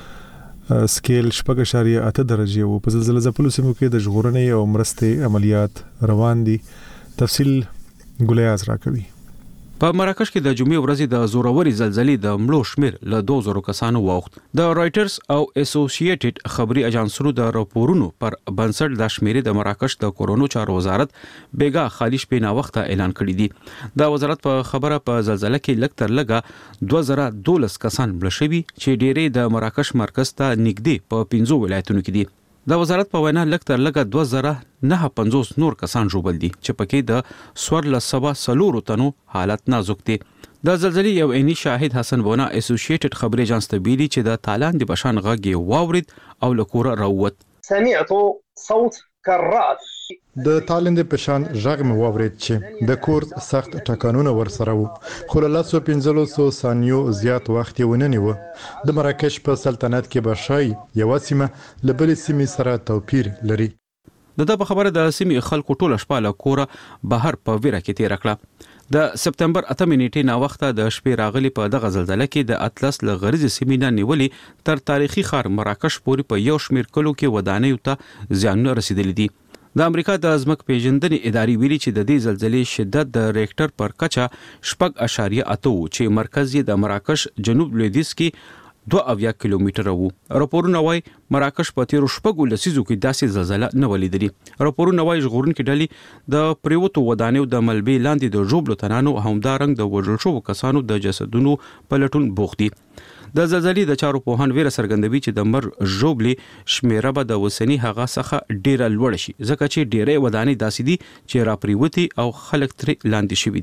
سکیل شپږ اعشاریه اته درجه وو. په زلزلې ځپلو سیمو کې د ژغورنې او مرستې عملیات روان دي. تفصیل ګلیاز راکوي. په مراکش کې د جمعې ورځې د زوروري زلزلې د مړو شمیر له دوه زره کسانو واوښت. د رائټرز او اسوسییټډ خبري اژانسونو د راپورونو پر بنسټ د شمیرې د مراکش د کورونو چارو وزارت بیګا خالی شپې نا وخت اعلان کړی دی. د وزارت په خبره په زلزلې کې لږ تر لږه دوه زره دولس کسان مړ شوي چې ډېرې د مراکش مرکز ته نږدې په پنځو ولایتونو کې دي. د وزارت په وینا لږ تر لږه دوه زره نه پنځوس نور کسان ژوبل دي چې پکې د سوړل سبا سلورو تنو حالت نازک دي. د زلزلې یو عیني شاهد حسن بونا اسوسییټډ خبري اژانس ته ویلي چې د تالان د بشان غږ واورید او لکوره راووت. سمعت صوت كالرعد. د تالند پشان ژغ مو واورید چې د کور سخت ټکانونه ورسره وو خو له لاسو پنځلو سو ثانیو زیات وخت یې ونه نیو. د مراکش په سلطنت کې بشای یو سیمه له بل سیمې سره توپیر لري. د دغه خبره د سیمې خلکو ټوله شپه له کوره بهر په ویره کې تیر کړه. د سپتمبر اته نیټې نا وخته د شپې راغلي په دغه زلزلې کې د اطلس له غریزي سیمې نه نیولې تر تاریخي ښار مراکش پورې په یو شمیر کلو کې ودانۍ ته زیانونه رسیدلې دي. د امریکا د ځمکې پیژندنې ادارې ویلي چې د دې زلزلې شدت د ریکټر پر کچه شپږ اعشاریه اته و چې مرکز یې د مراکش جنوب لویدیځ کې دوه اویا کیلومتره وو. راپورونه وايي مراکش په تیرو شپږو لسیزو کې داسې زلزلہ نه ولیدلې. راپورونه وايي ژغورونکي ډلې د پریوتو ودانیو د ملبې لاندې د ژوبلو تنانو همدارنګ د وژل شوو کسانو د جسدونو په لټون بوخت دي. د زلزلې د چارو پوهان ویره څرګندوي چې د مر ژوبلې شمیره به د وسنی هغه څخه ډیره لوړ شي ځکه چې ډیره ودانۍ داسې دي چې را پریوتي او خلک تر لاندې شوي دي.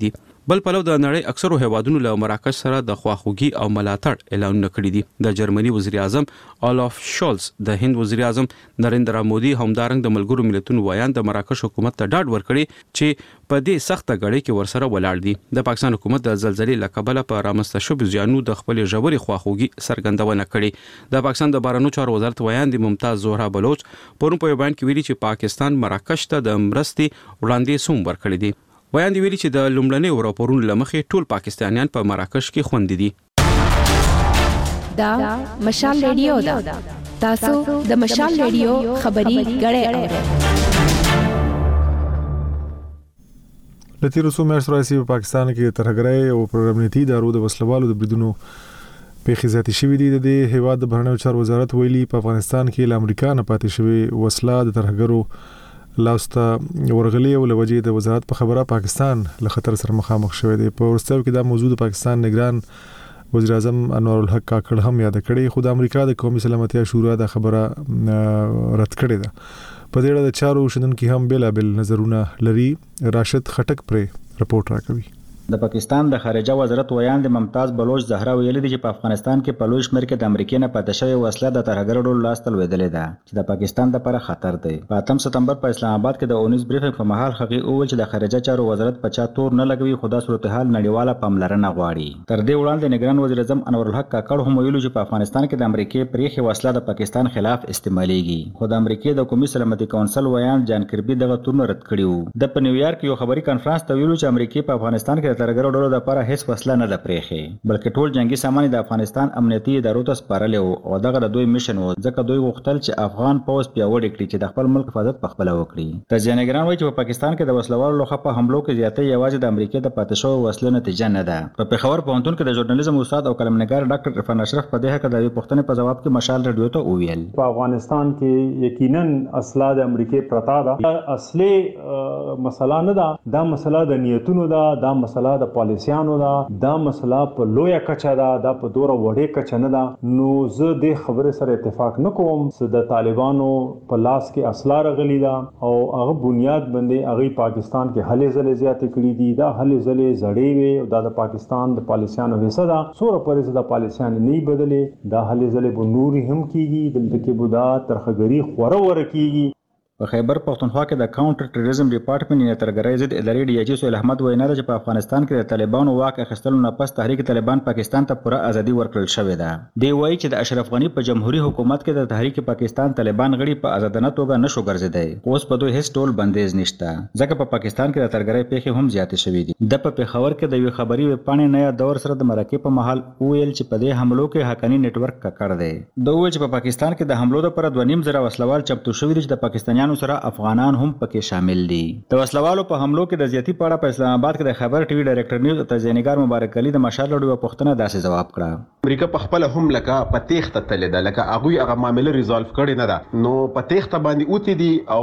بل پلو د نړۍ اکثرو هیوادونو له مراکش سره د خواخوږي او ملاتړ اعلانونه کړي دي. د جرمني وزیر اعظم اولف شولز، د هند وزیر اعظم نریندرا مودي همدارنګ د ملګرو ملتونو وایان د مراکش حکومت ته ډاډ ورکړي چې په دې سخته غړې کې ورسره ولاړ دي. د پاکستان حکومت د زلزلې لکبله په رامنځته شویو زیانونو د خپل ژورې خواخوږي څرګندونه کړې. د پاکستان د بهرنیو چارو وزارت وایان دي ممتاز زهرا بلوچ پرون په بیان کې ویلي چې پاکستان مراکش ته د مرستې وړاندې سوم ورکړي دي. وایان دي ویلي چې د لومړنۍ راپورونو لمخې ټول پاکستانیان په مراکش کې خوندي دي. دا مشال ریډیو دا تاسو د مشال ریډیو خبري غړې اورئ. د تیرو څو میاشتو راځي په پاکستان کې ترهګرۍ او پر امنیتي ادارو د وسلوالو د بریدونو پیښې زیاتې شوې دي. د دې هیواد د بهرنیو چارو وزارت ویلي په افغانستان کې له امریکا نه پاتې شوی وسله د ترهګرو لاسته ورغلي او لوجې د وزارت په خبره پاکستان له خطر سره مخامخ شوی دی. په ورستیو کې دا موضوع د پاکستان نگران وزیر اعظم انور الحق کاکړ هم یاد کړی، خو د امریکا د قومي سلامتیا شورا د خبره رد کړې ده. په دې اړه د چارو شندونکو هم بېلابېل نظرونه لري. راشد خټک پرې رپورټ راکوي. د پاکستان د خارجه وزارت ویان د ممتاز بلوچ زهرا ویلي دي چې په افغانستان کې په لوی شمېر کې د امریکا نه پاتې شوی وسله د ترهګرو ډلو لاس ته لوېدلې ده چې د پاکستان لپاره خطر دی. په اتم سپتمبر په اسلام آباد کې د اونیس بریفینګ په مهال هغه وویل چې د خارجه چارو وزارت په چا تور نه لګوي، خو دا صورتحال نړیواله پاملرنه غواړي. تر دې وړاندې نگران وزیر اعظم انور الحق کاکړ هم ویلي چې په افغانستان کې د امریکا پرېخي وسله د پاکستان خلاف استعمالېږي، خو د امریکا د قومي سلامتي کونسل ویان جان کربي دغه تورونه رد کړي وو. د په نیویارک یو خبري کانفرنس ته ویلو چې امریکا په افغانستان کې د ترهګرو ډلو لپاره هیڅ وسله نه ده پرېخي، بلکې ټول جنگي سامان د افغانستان امنیتي ادارو ته سپارلي وو او دغه د دوی میشن وو، ځکه دوی غوښتل چې افغان پوځ پیاوړی کړي چې د خپل ملک حفاظت په خپل وکړي. تجزیه‌نګران وایي چې په پاکستان کې د وسلوالو لخوا په حملو کې زیاتې یوازې د امریکا د پاتې شویو وسلو نتیجه نه ده. په پېښور پوهنتون کې د ژورنالیزم استاد او قلمنګار ډاکټر عرفان اشرف په دې حق د پوښتنې په جواب کې مشال ریډیو ته وویل په افغانستان کې یقینا اصله د امریکا پرتا ده، اصلي مسله نه ده، دا مسله د نیتونو ده، دا مسله د پالیسیانو ده، دا مسله په لویه کچه ده، دا په دوره وړې کچه نه ده. نو زه د خبرې سره اتفاق نه کوم چې د طالبانو په لاس کې اسلحه راغلي ده او هغه بنیاد باندې هغه پاکستان کې هلې ځلې زیاتې کړې دي. دا هلې ځلې زړې وي او دا د پاکستان د پالیسیانو حصہ ده. سوره پرې د پالیسیان نه بدلې، دا هلې ځلې به نوري هم کیږي، دلته کې به دا ترخګری خوره ور کیږي. په خیبر پختونخوا کې د کاونټر ټیرریزم ډپارټمنټ یا ترګرۍ ضد ادارې ډي ایچ سهیل احمد وینا ده چې په افغانستان کې د طالبانو واک اخیستلو نه پس تحریک طالبان پاکستان ته پوره ازادي ورکړل شوې ده. دی وایي چې د اشرف غنی په جمهوریت حکومت کې د تحریک پاکستان طالبان غړي په آزادانه توګه نشو ګرځیدای. اوس په دوی هیڅ ډول بندیز نشته ځکه په پاکستان کې د ترګرۍ پیښې هم زیاتې شوې دي. د په پیښور کې د یو خبري وپاڼې نیا دور سره د مرکه په محل ویل چې په دې حملو کې حقانی نت ورک ککړ دی. دوی وایي چې په پاکستان کې د حملو لپاره دوه نیم زره وسلوال چمتو شوي دي چې د پاکستانیانو سره افغانان هم پکې شامل دي. د وسلوالو په حملو کې د زیاتی پاړه په اسلام آباد کې د خبر ټي وي ډایرکټر نیوز او تجزیه‌نګار مبارک علي د مشال لړو پښتنه داسې جواب کړه امریکا په خپل هم لکه په تېخته تللی ده، لکه هغوی هغه معامله ریزالف کړې نه ده، نو په تېخته باندې اوتې دي او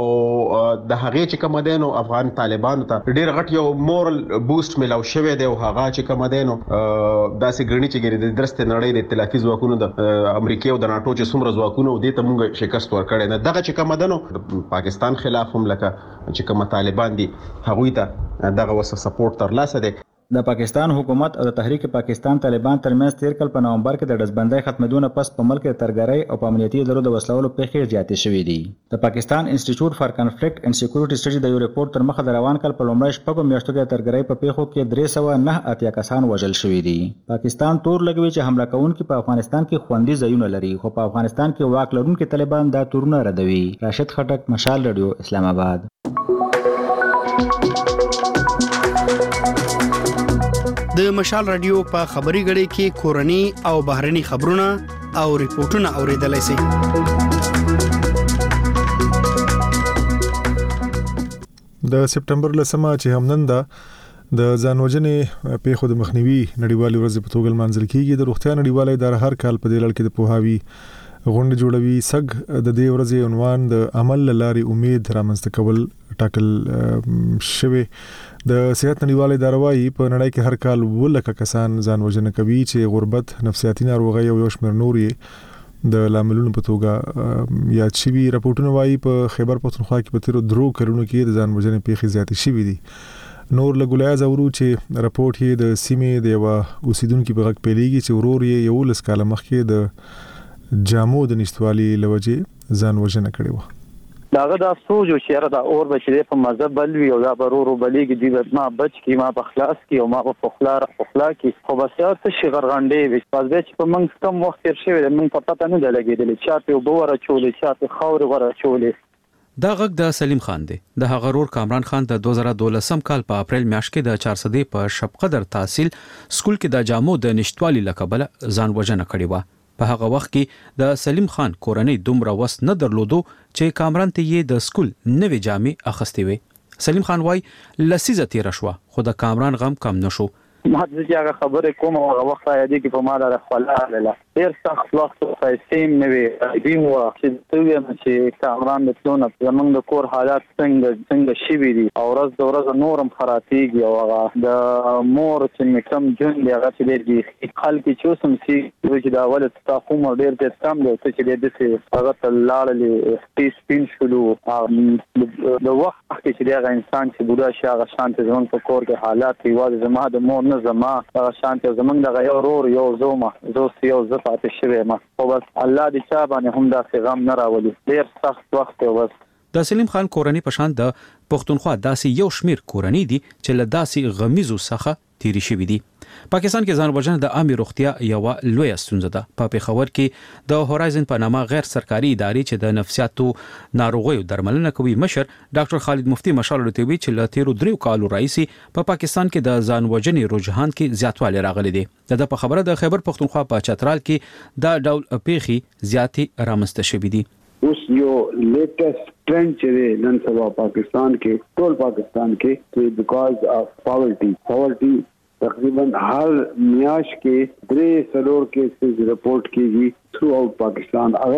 د هغې چې کومه دی نو افغان طالبانو ته ډېر غټ یو مورل بوسټ میلاو شوی دی او هغه چې کومه دی نو داسې ګڼي چې ګنې د درستې نړۍ د ائتلافي ځواکونو د امریکا او د ناټو چې څومره ځواکونه دې ته موږ شکست ورکړی نه. دغه چې کومه ده نو د پاکستان خلاف هم لکه چې کومه طالبان دي هغوی ته دغه وسه سپورټ ترلاسه دی. د پاکستان حکومت او د تحریک پاکستان طالبان ترمنځ تیر کال په نومبر کې د ډزبندۍ ختمېدو پس په ملک کې ترګرۍ او په امنیتي ادارو د وسلوالو پیښې زیاتې شوې دي. د پاکستان انسټیټیوټ فار کنفلیکټ اینڈ سکیورټي سټډي د یو ریپورت تر مخه د روان کال په لومړۍ شپږو میاشتو کې د ترګرۍ په پیښو کې درې سوه نه اتیا کسان وژل شوي دي. پاکستان تور لګوي چې حمله کوونکي په افغانستان کې خوندي ځایونه لري، خو په افغانستان کې واک لرونکي طالبان دا تورونه ردوي. راشد خټک، مشال رادیو، اسلام آباد. د مشال رادیو په خبري غړي کې کورني او بهرني خبرونه او ریپورتونه اوریدلای شئ. د سپټمبر لسمه چې همنن ده د ځانوژنې پیښو د مخنیوي نړیوالې ورځې په توګه لمانځل کیږي. د روغتیا نړیواله اداره هر کال په دې لړ کې د پوهاوي غونډه جوړوي. سګ د دې ورځې عنوان د عمل لارې امید رامنځته کول ټاکل شوی. د صحت نړیواله اداره وايي په نړۍ کې هر کال ولکه کسان ځان وژنه کوي چې غربت، نفسیاتي ناروغۍ او یو شمېر نورې د لاملونو په توګه یاد شوي. راپورټونه وايي په خیبر پښتونخوا کې په تیرو درو کلونو کې د ځان وژنې پیښې زیاتې شوي دي. نور لګولای زورو چې راپورټ یې د سیمې د یو اوسیدونکو په غږ پیلېږي چې ورور یې یو لس کاله مخکې د جامو د نشټوالي لوجې ځان وژنه کړې و. داغه دا سوچو چې را دا اور بچی په مزه بلوي او دا برورو بلیږي دی ما بچ کی ما په خلاص کی او ما په خلار خلا کی خو بس یو څه شي غرغنډې وي پس به چې په موږ کم وخت تیر شوی موږ په پته نه لګیدل چې په بوره چولې چې په خاور غره چولې. دا غږ د سلیم خان دی. د هغه ورور کامران خان د دوه زره دولسم کال په اپریل میاشت کې د چار سدې په شپقدر تحصیل سکول کې د جامو د نشټوالي لقبله ځان وژنه کړې و. په هغه وخت کې د سلیم خان کورنۍ دومره وس نه درلودو چې کامران ته یې د سکول نوې جامې اخستې وې. سلیم خان وای لسیزه تیر شو خو د کامران غم کم نشو. ما چې هغه خبره کوم هغه وخت یادې کې په ما د خپل لاله ډیر سخت وخت فیسیم نه وي دیم و چې دوی چې کامران د څونه زمونږ د کور حالات څنګه څنګه شي وي او ورځ د ورځ نورم خراتيږي او هغه د مور چې کم جون دی هغه چې دی خلک چې سم سي چې دا ولې تاسو مو ډیر د کم دی چې د دې هغه لاله سپیس پین شلو د وخت چې دا انسان چې بوډا شي هغه شانت زمون په کور کې حالات وي زما د مور زما شانت زمونږ د یو رور یو زوما زو یو ز پاتې شوی ما او بس الله دې چا باندې هم دا غم نه راولي ډیر سخت وخت و. د سلیم خان کورنۍ په شان د پښتونخوا داسې یو شمیر کورنۍ دي چې له داسې غمیزو څخه تیری شوی دي. پاکستان کې ځان وژنه د عامه روغتیا یو لوی ستونزه ده. په پیښور کې د هورایزن په نامه غیر سرکاري ادارې چې د نفسیاتو ناروغیو درملنه کوي مشر ډاکټر خالد مفتی مشال لوتوي چې له تیرو دریو کالو راځي په پاکستان کې د ځان وژنې رجحان کې زیاتوالی راغلی دی. د په خبره د خیبر پښتونخوا په چترال کې دا ډول پیښې زیاتې رامنځته شوې دي. اوس یو لیټیسټ ټرند چې نن سبا پاکستان کې ټول پاکستان کې بیکاز اف پاورټي پاورټي تقریبا هر میاش کې درې سلور کیسز رپورٹ کیږي تھرو آؤٹ پاکستان. هغه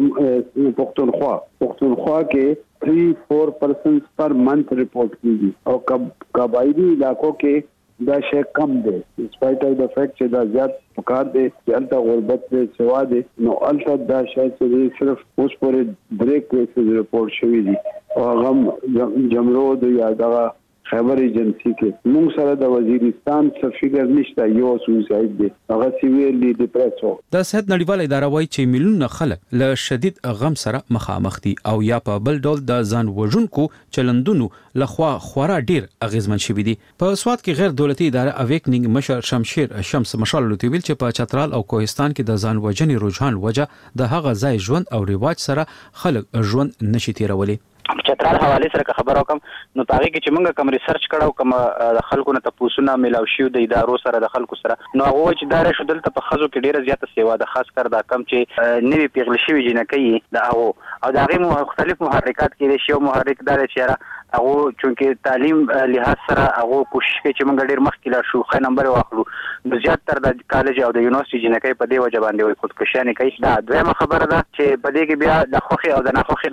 کې پښتونخوا پښتونخوا کې تھری فور پرسنز پر منتھ رپورٹ کیږي او قبایلی علاقوں کې دا شی کم دی اسپایټ اف د فیکٹ چې دا زیات پکار دی چې الته غربت دی سوا دی نو الته دا شی چې صرف اوس پورې درې کیسز رپورٹ شوی دي او هغه جمرود یا دا خیبر ایجنسی کې موږ سره د وزیرستان څخه فګر نشته یو سوسایډ دی هغه سیویرلی ډیپریسو. د صحت نړیوال اداره وايي چې میلیونه خلک له شدید غم سره مخامخ دي او یا په بل ډول د ځان وژونکو چلندونو لخوا خورا ډیر اغیزمن شوي دي. په سواد کې غیر دولتي اداره اویکنینګ مشر شمشیر شمس مشال لوتویل چې په چترال او کوهستان کې د ځان وژنې رجحان وجه د هغه ځای ژوند او رواج سره خلک ژوند نشي تیرولی. چترال حواله سره خبر وکم نو تاغي کې چې موږ کوم ریسرچ کړو کوم د خلکو نه تاسو نه ملاو شو د ادارو سره د خلکو سره نو هغه چې دار شو دلته په خزو کې ډیره زیاته سیوا د خاص کر دا کم چې نوی پیغل شوی جنکې دا او او دا غي مختلف محرکات کې شی او محرک دار چې هغه چونکه تعلیم لحاظ سره هغه کوشش کوي چې موږ ډیر مخکې لا شو خای نمبر واخلو د زیات تر د کالج او د یونیورسيټي جنکې په دی وجه باندې وي خودکشي کوي. دا دویمه خبره ده چې په دې کې بیا د خوخي او د ناخوخي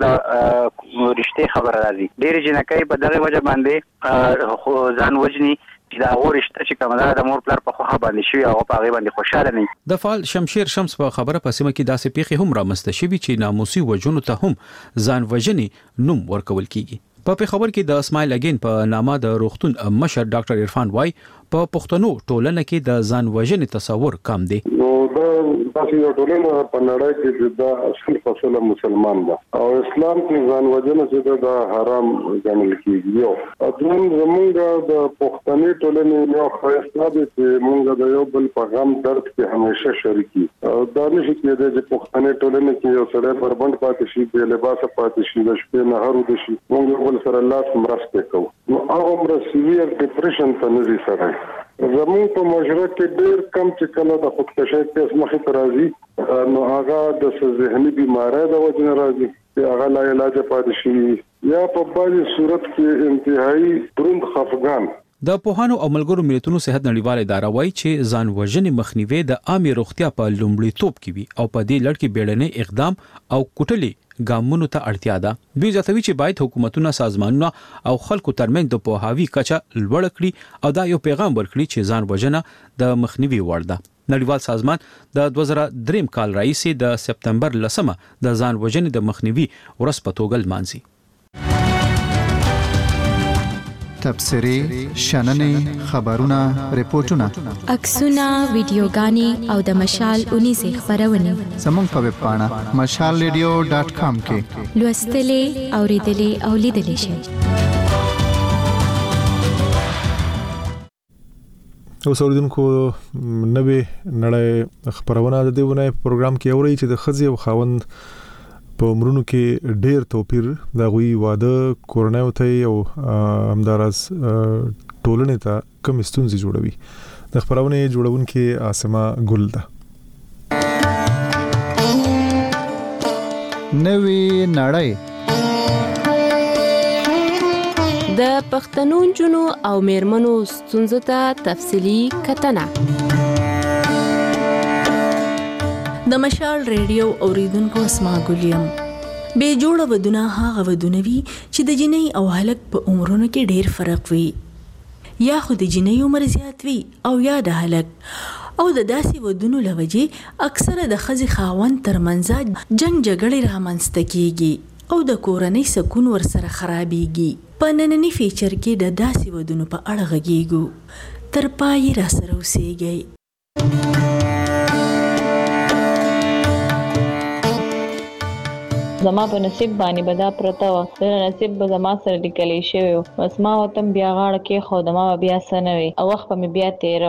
د رښتې خبره راځي. ډېر جنکې په دغه وجه باندې ځان وژني چې دا ورشته چې کومه د مور پلار په خوخه باندې شي او په هغه باندې خوشاله نه. د فعال شمشیر شمس په خبره پسمه کې داسې پیښې هم رامنځته شوي چې ناموسي وجونو ته هم ځان وژنې نوم ورکول کیږي. په پیښور کې د اسماعیل اگین په نامه د روغتون مشر ډاکټر عرفان وای په پښتنو ټولنه کې د ځان وژنې تصور کم دی. نو دا تاسو یو ټولنه په نړۍ کې د اصل فصله مسلمان ده او اسلام کې ځان وژنه چې دا حرام ګڼل کیږي. یو اذن زمونږ د پښتني ټولنې یو خاصه ده چې مونږ د یو بل په غم درد کې همیشه شریکي دا نشي کېدای چې پښتني ټولنه کې یو سړی بربند پاتې شي بې لباسه پاتې شي د شپې نه هرو د شي مونږ ول سره لاس مرسته کوو نو هغه مر سیویر ډیپریشن ته نه دي سره زمون په مشرک کې ډېر کم چې کله د خودکشي کیس مخې ته راځي نو هغه د ذهني بیماری د وجه راځي چې هغه لا علاج پاتې شي یا په بعضي صورت کې انتهایی دروند خفګان. د پوهانو او ملګرو ملتونو صحت نړیوال اداره وايي چې ځان وژنې مخنیوي د عامه روغتیا په لومړیتوب کې وي او په دې لړ کې بیړنی اقدام او کوټلي ګامونو ته اړتیا ده. دوی ځاتوي چې باید حکومتونه سازمانونه او خلکو ترمنځ د پوهاوی کچه لوړ کړي او دا یو پیغام ورکړي چې ځان وژنه د مخنیوي وړ ده. نړیوال سازمان د دوه زره درې کال راهیسې د سپتمبر لسمه د ځان وژنې د مخنیوي ورځ په توګه لمانځي. تبصرې شننې خبرونه ریپورتونه عکسونه ویډیوګانې او د مشال اونیزه خبرونه زموږ په ویب پاڼه مشال ریډیو ډاټ کام کې لوستلې اوریدلې او لیدلې شئ. او اوریدونکو نوې نړۍ خبرونه د دیونه پروګرام کې اوري چې د خزي او خاوند په عمرونو کې ډېر توپیر دا غوي واده کورنۍ او ته او همدارس ټولنې ته کم ستونزې جوړوي. د خبرونه جوړونکو آسما ګل ده. نوې نړۍ د پښتنو جنو او میرمنو ستونزو ته تفصیلی کتنه د مشال ریډیو اوریدونکو اسما ګلیم. به جوړه ودونه هغه ودونه وی چې د جنۍ او هلک په عمرونو کې ډیر فرق وي، یا خو د جنۍ عمر زیات وي او یا د هلک، او د داسې ودونو لوجې اکثره د خزي خاوند ترمنځ جنگ جګړې رامنځته کیږي او د کورنۍ سکون ورسره خرابېږي. په نننی فیچر کې د داسې ودونو په اړه غږیږو. تر پای را سره اوسئ. زما په نصیب باندې بدا پرته و، د نصیب به زما سره لیکلی شوی و، بس ما وطن بیا غاړه کې خو د ما بیا سنوي او وخت په مې بیا تیرو.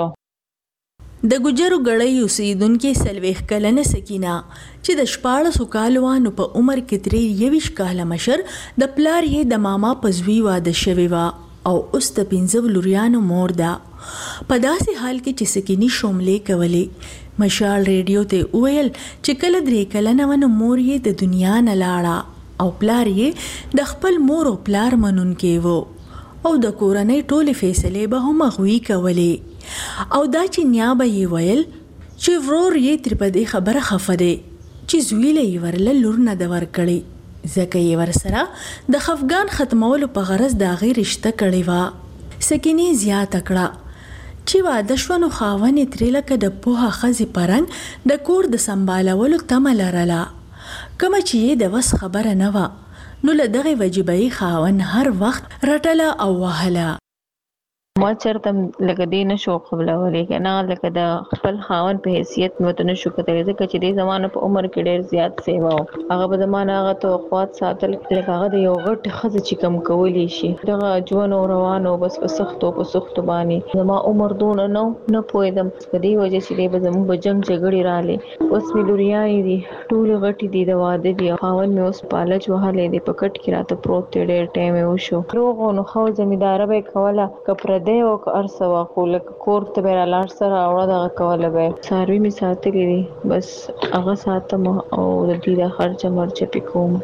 د ګجرو غړی اوسیدونکو سلويخ کلنه سکینه چې د شپاړسو کالوانو په عمر کې ترې یویش کاله مشر د پلار یې د ماما په زوی واده شوی و او اوس د پنځه لوریانو مور ده. په داسې حال کې چې سکینی شوملې کولې مشال ریډیو ته ویل چې کله درې کلنه ونه مور یې د دنیا نه لاړه او پلار یې د خپل مور او پلار منونکې وو او د کورنۍ ټولې فیصلې به هم هغوی کولې او دا چې نیا به یې ویل چې ورور یې تر په دې خبره خفه دی چې زوی له یې ورله لور نه ده ورکړې ځکه یې ورسره د خفګان ختمولو په غرض د هغې رشته کړې وه. سکینې زیاته کړه چې واده شوه نو خاوند یې ترې لکه د پوهه ښځې په رنګ د کور د سنبالولو تمه لرله، کومه چې یې د وس خبره نه وه، نو له دغې وجې به یې خاوند هر وخت رټله او وهله. ما چرته لکه دې نشو قبلولی که نه، لکه د خپل خاوند په حیثیت مې ورته نشو کتلی ځکه چې دې زما نه په عمر کې ډېر زیات سیوا و. هغه به زما نه هغه توقعات ساتل لکه هغه د یو غټ ښځې چې کم کولی شي دغه ژوند او روان و بس په سختو په سختو باندې زما عمر دونه نه نه پوهېدم. په دې وجه چې دی به زموږ به جنګ جګړې رالې. اوس مې لوریانې دي ټولې غټې دي د واده دي او خاوند مې اوس پالچ وهلی دی په کټ کې راته پروت دی ډېر ټایم یې وشو. روغ و نو ښه زمینداره به یې کوله که پردی و که هر څه وه خو لکه کور ته به یې رالاړ سره راوړه دغه کوله به یې. څاروي مې ساتلي دي بس هغه ساتم او د دوی د خرچه مرچه پې کوم.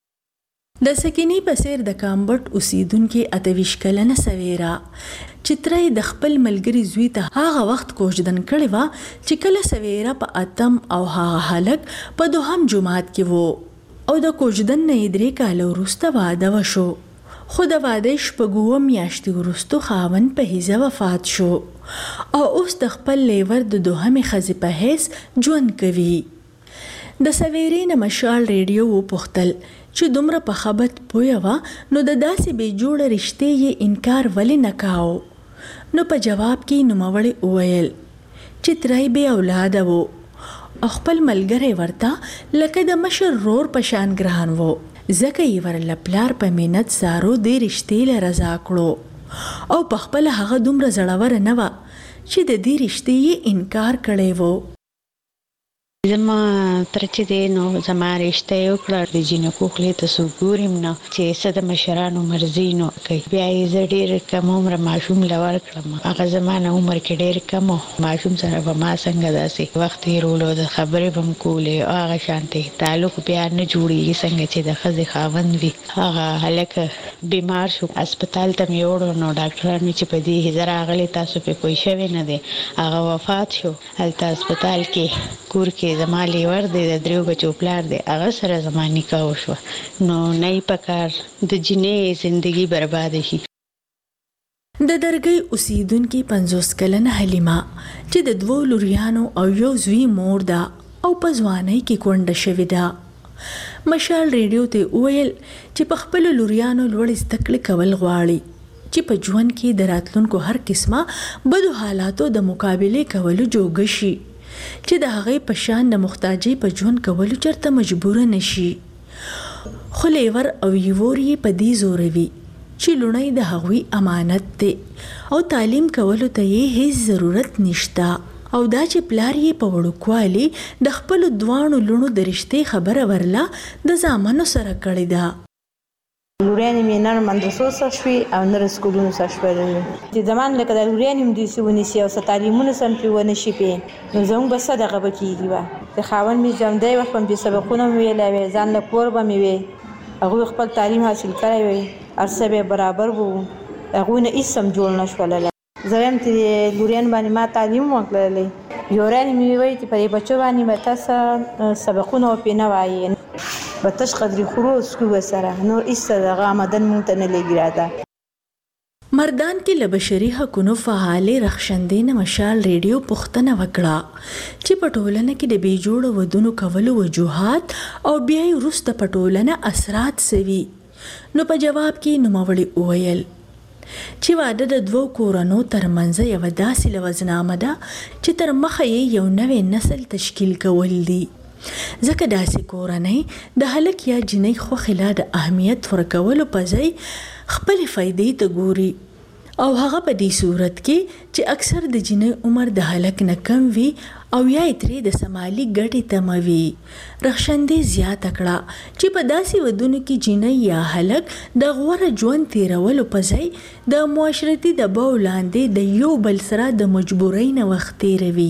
د سکینې په څېر د کامبټ اوسیدونکې اته ویشت کلنه سویرا چې تره یې د خپل ملګري زوی ته هغه وخت کوژدن کړې وه چې کله سویرا په اتم او هغه هلک په دوهم جماعت کې و او د کوژدن نه یې درې کاله وروسته واده وشو. خو د واده شپږ میاشتې وروسته خاوند په هیزه وفات شو او اوس د خپل لیور د دوهمې ښځې په حیث ژوند کوي. د سویرې نه مشال ریډیو وپوښتل چې دومره په خبت پوهه وه نو د داسې بې جوړه رشتې یې انکار ولې نه کاوه. نو په جواب کې نوموړې وویل چې تره یې بې اولاده و او خپل ملګری ورته لکه د مشر رور په شان ګران و ځکه یې ورله پلار په منت سارو دې رشتې له رضا کړو او په خپله هغه دومره زړوره نه وه چې د دې رشتې یې انکار کړی و. زما تر چې دی نو زما رشته یې وکړه د جینکو خولې ته څوک ګورم نه چې څه د مشرانو مرضي نو کوي. بیا یې زه ډېر کم عمره ماشوم له ورکړم. هغه زما نه عمر کې ډېر کم و. ماشوم سره به ما څنګه داسې وخت تېرولو د خبرې به م کولې او هغه شانتې تعلق بیا نه جوړېږي څنګه چې د ښځې خاوند وي. هغه هلک بیمار شو اسپتال ته مې وړو نو ډاکټران مې چې په دې هیزه راغلی تاسو پې کوی شوی نه دی. هغه وفات شو هلته اسپتال کې کور کې زما لیور دی د دریو بچو پلار دی هغه سره زما نکاح وشوه. نو نه یې پکار د جینۍ زندګي برباده شي. د درګۍ اوسیدونکې پنځوس کلنه حلیمه چې د دوو لوریانو او یو زوی مور ده او په ځوانۍ کې کونډه شوې ده. مشال ریډیو ته وویل چې په خپلو لوریانو لوړې زده کړې کول غواړي چې په ژوند کې د راتلونکو هر قسمه بدو حالاتو د مقابله کولو جوګ شي، چې د هغې په شان د محتاجۍ په ژوند کولو چرته مجبور نشي. خو لیور او یووري په دې زوروي چې لونی د هغوی امانت دی او تعلیم کولو ته یې هیڅ ضرورت نشته، او دا چې پلار یې په وړوکوالي د خپلو دواړو لوڼو د رشتې خبره ورله د زامنو سره کړې ده. لوريانې مې نه مدرسو څخه شوې او نه سکولونو څخه شوې. چې زمان لکه د لوريانې مې دوی ونیسي او څه تعلیمونه سم پرې ونه شي پې، نو زموږ به څه دغه به کېږي به. د خاوند مې ژوندی وخت به مې سبقونه مې ویلی وی، ځان له کور به مې وی، هغوی خپل تعلیم حاصل کړی وی، هر څه به برابر وو، هغوی نه هېڅ هم جوړ نه شوللی. زه وایم چې لوريان باندې ما تعلیم وکړلی، یورانې مې وایي چې په دې بچو باندې به تاسو سبقونه پرې نه وایي، به تش قدرې خورو څکو به سره، نور هېڅ دغه آمدن مونږ ته نه لګي راته. مردان کې له بشري حقونو فعالې رخشندې نه مشال ریډیو پوښتنه وکړه چې په ټولنه کې د بې جوړه ودونو کولو وجوهات او بیا یې وروسته په ټولنه اثرات څه وي. نو په جواب کې نوموړي وویل چې واده د دوو کورنو ترمنځ یوه داسې لوظنامه ده چې تر مخه یې یو نوی نسل تشکیل کول دي، ځکه داسې کورنۍ د هلک یا جنۍ خوښې لا د اهمیت ورکولو په ځای خپلې فایدې ته ګوري، او هغه په دې صورت کې چې اکثر د جنۍ عمر د هلک نه کم وي او یا یې ترې د سمالي ګټې تمه وي. رخشندې زیاته کړه چې په داسې ودونو کې جنۍ یا هلک د غوره ژوند تیرولو په ځای د معاشرتي دباو لاندې د یو بل سره د مجبورۍ نه وخت تیروي.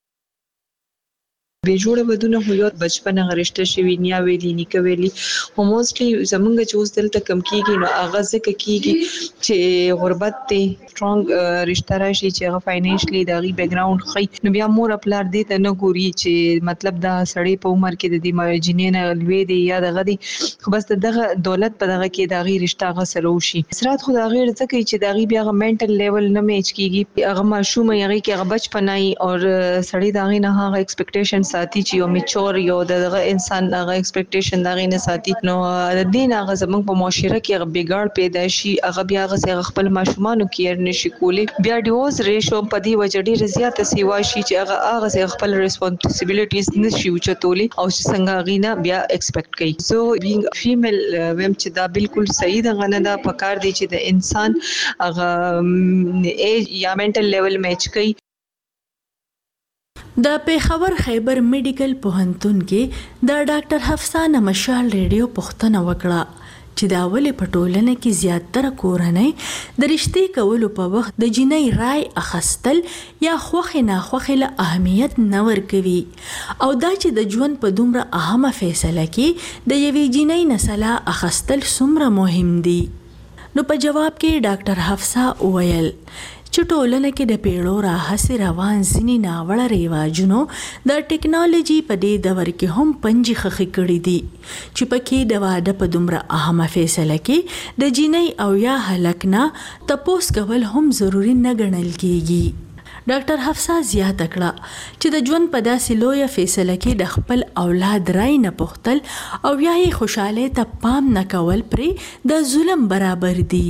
بې جوړه ودونه خو یو بچپن هغه رشته شوي، نیا ویلي نیکه ویلي، خو موسټلی زمونږ چې اوس دلته کم کېږي نو هغه ځکه کېږي چې غربت دی، سټرانګ رشته راشي چې هغه فاینانشلی د هغې بیک ګراونډ ښیي، نو بیا مور پلار دې ته نه ګوري چې مطلب دا سړی په عمر کې د دې جنۍ نه لوی دی یا دغه دی، خو بس دغه دولت په دغه کې د هغې رشته هغه سره وشي. اثرات خو د هغې ځکه چې د هغې بیا هغه مینټل لیول نه میچ کېږي، هغه ماشوم یې هغې کې هغه بچپن وي او سړی د هغې نه هغه ایکسپیکټیشن ساتي چې یو میچور یو دغه انسان هغه ایکسپیکټیشن د هغې نه ساتي، نو د دې نه هغه زموږ په معاشره کې هغه بګاړ پیدا شي، هغه بیا هغسې خپل ماشومانو کیر نشي کولی، بیا ډیوورس ریشو په دې وجه ډېره زیاته سیوا شي چې هغه هغسې خپل ریسپانسیبلیټیز نشي اوچتولی او چې څنګه هغې نه بیا ایکسپیکټ کوي. زه بینګ فیمیل ویم چې دا بالکل صحیح دغه نه ده، پکار دی چې د انسان هغه ایج یا منټل لیول میچ کوي. د پیښور خیبر میډیکل پوهنتون کې د ډاکټر حفصه مشال ریډیو پوښتنه وکړه چې دا ولې په ټولنه کې زیاتره کورنۍ د رشتې کولو په وخت د جنۍ رای اخیستل یا خوښې ناخوښې له اهمیت نه ورکوي، او دا چې د ژوند په دومره اهمه فیصله کې د یوې جنۍ نه سلا اخیستل څومره مهم دي. نو په جواب کې ډاکټر حفصه وویل چې ټولنه کې د پیړو راهیسې روان ځینې ناوړه رواجونو د ټیکنالوژي په دې دور کې هم پنجې خښې کړي دي چې پکې د واده په دومره اهمه فیصله کې د جنۍ او یا هلک نه تپوس کول هم ضروري نه ګڼل کیږي. ډاکټر حفصه زیاته کړه چې د ژوند په داسې لویه فیصله کې د خپل اولاد رای نه پوښتل او یا یې خوشحالۍ ته پام نه کول پرې د ظلم برابر دي.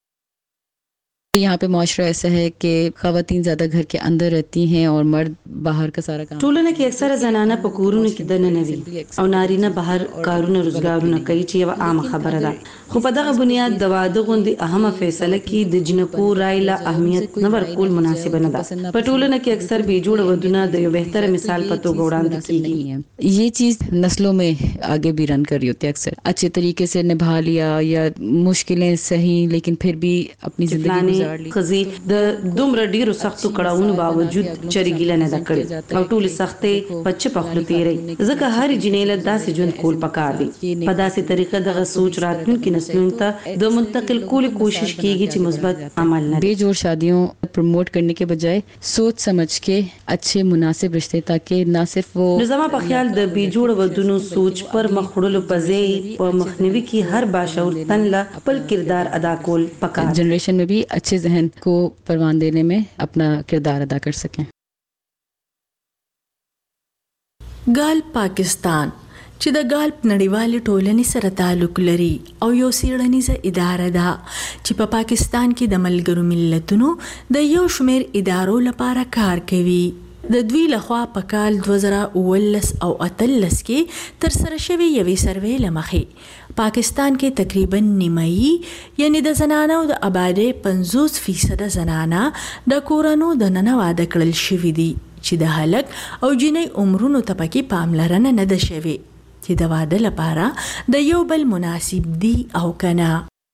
यहाँ पे माशरा ऐसा है कि ख़वातीन ज़्यादा घर के अंदर रहती हैं और मर्द बाहर का सारा काम. ټولنه کې اکثره زنانه په کورونو کې دننه نه وي او نارینه بهر کارونه روزګارونه کوي چې یو عامه خبره ده، خو په دغه بنیاد د واده غوندې اهمه فیصله کې د جنکو رای له اهمیت نه ورکول مناسب نه ده. په ټولنه کې اکثر بې جوړه ودونه د یو بهتر مثال په توګه وړاندې کیږي. ये चीज़ नस्लों में आगे भी रन कर रही होती है, अक्सर अच्छे तरीके से निभा लिया या मुश्किलें सही लेकिन फिर भी अपनी जिंदगी خزي د دومره ډیرو سختو کړهونو باوجود چریګیله نه ده کړې او ټول سختې په چپه خوله تېري، ځکه هر جنۍ له داسې ژوند کول پکار دي. په داسې طریقه دغه سوچ راتلونکي نسلونو ته د منتقل کولو کوشش کیږي چې مثبت عمل نه بے جوړ شادیوں پروموٹ کرنے के बजाय सोच समझ के अच्छे मुनासिब रिश्ते ताकि ना सिर्फ वो نو زما په خیال د بې جوړ ودونو سوچ پر مخ وړلو په ځای په مخنیوي کې هر باشعور تن له خپل کردار ادا کول پکار. جنریشن में भी अच्छे जहन को परवान देने में अपना किरदार अदा कर सकें. गल पाकिस्तान چې د ګالپ نړیوالې ټولنې سره تعلق لري او یو څیړنیزه اداره ده چې په پا پاکستان کې د ملګرو ملتونو د یو شمېر ادارو لپاره کار کوي. د دوی لخوا په کال دوه زره اوولس او اتلس کې ترسره شوې یوې سروې له مخې پاکستان کې تقریبا نیمایي یعنی د زنانو د آبادۍ پنځوس فیصده زنانه د کورونو دننه واده کړل شوي دي چې د هلک او جنۍ عمرونو ته پکې پاملرنه نه ده شوې چې د واده لپاره د یو بل مناسب دي او کنه.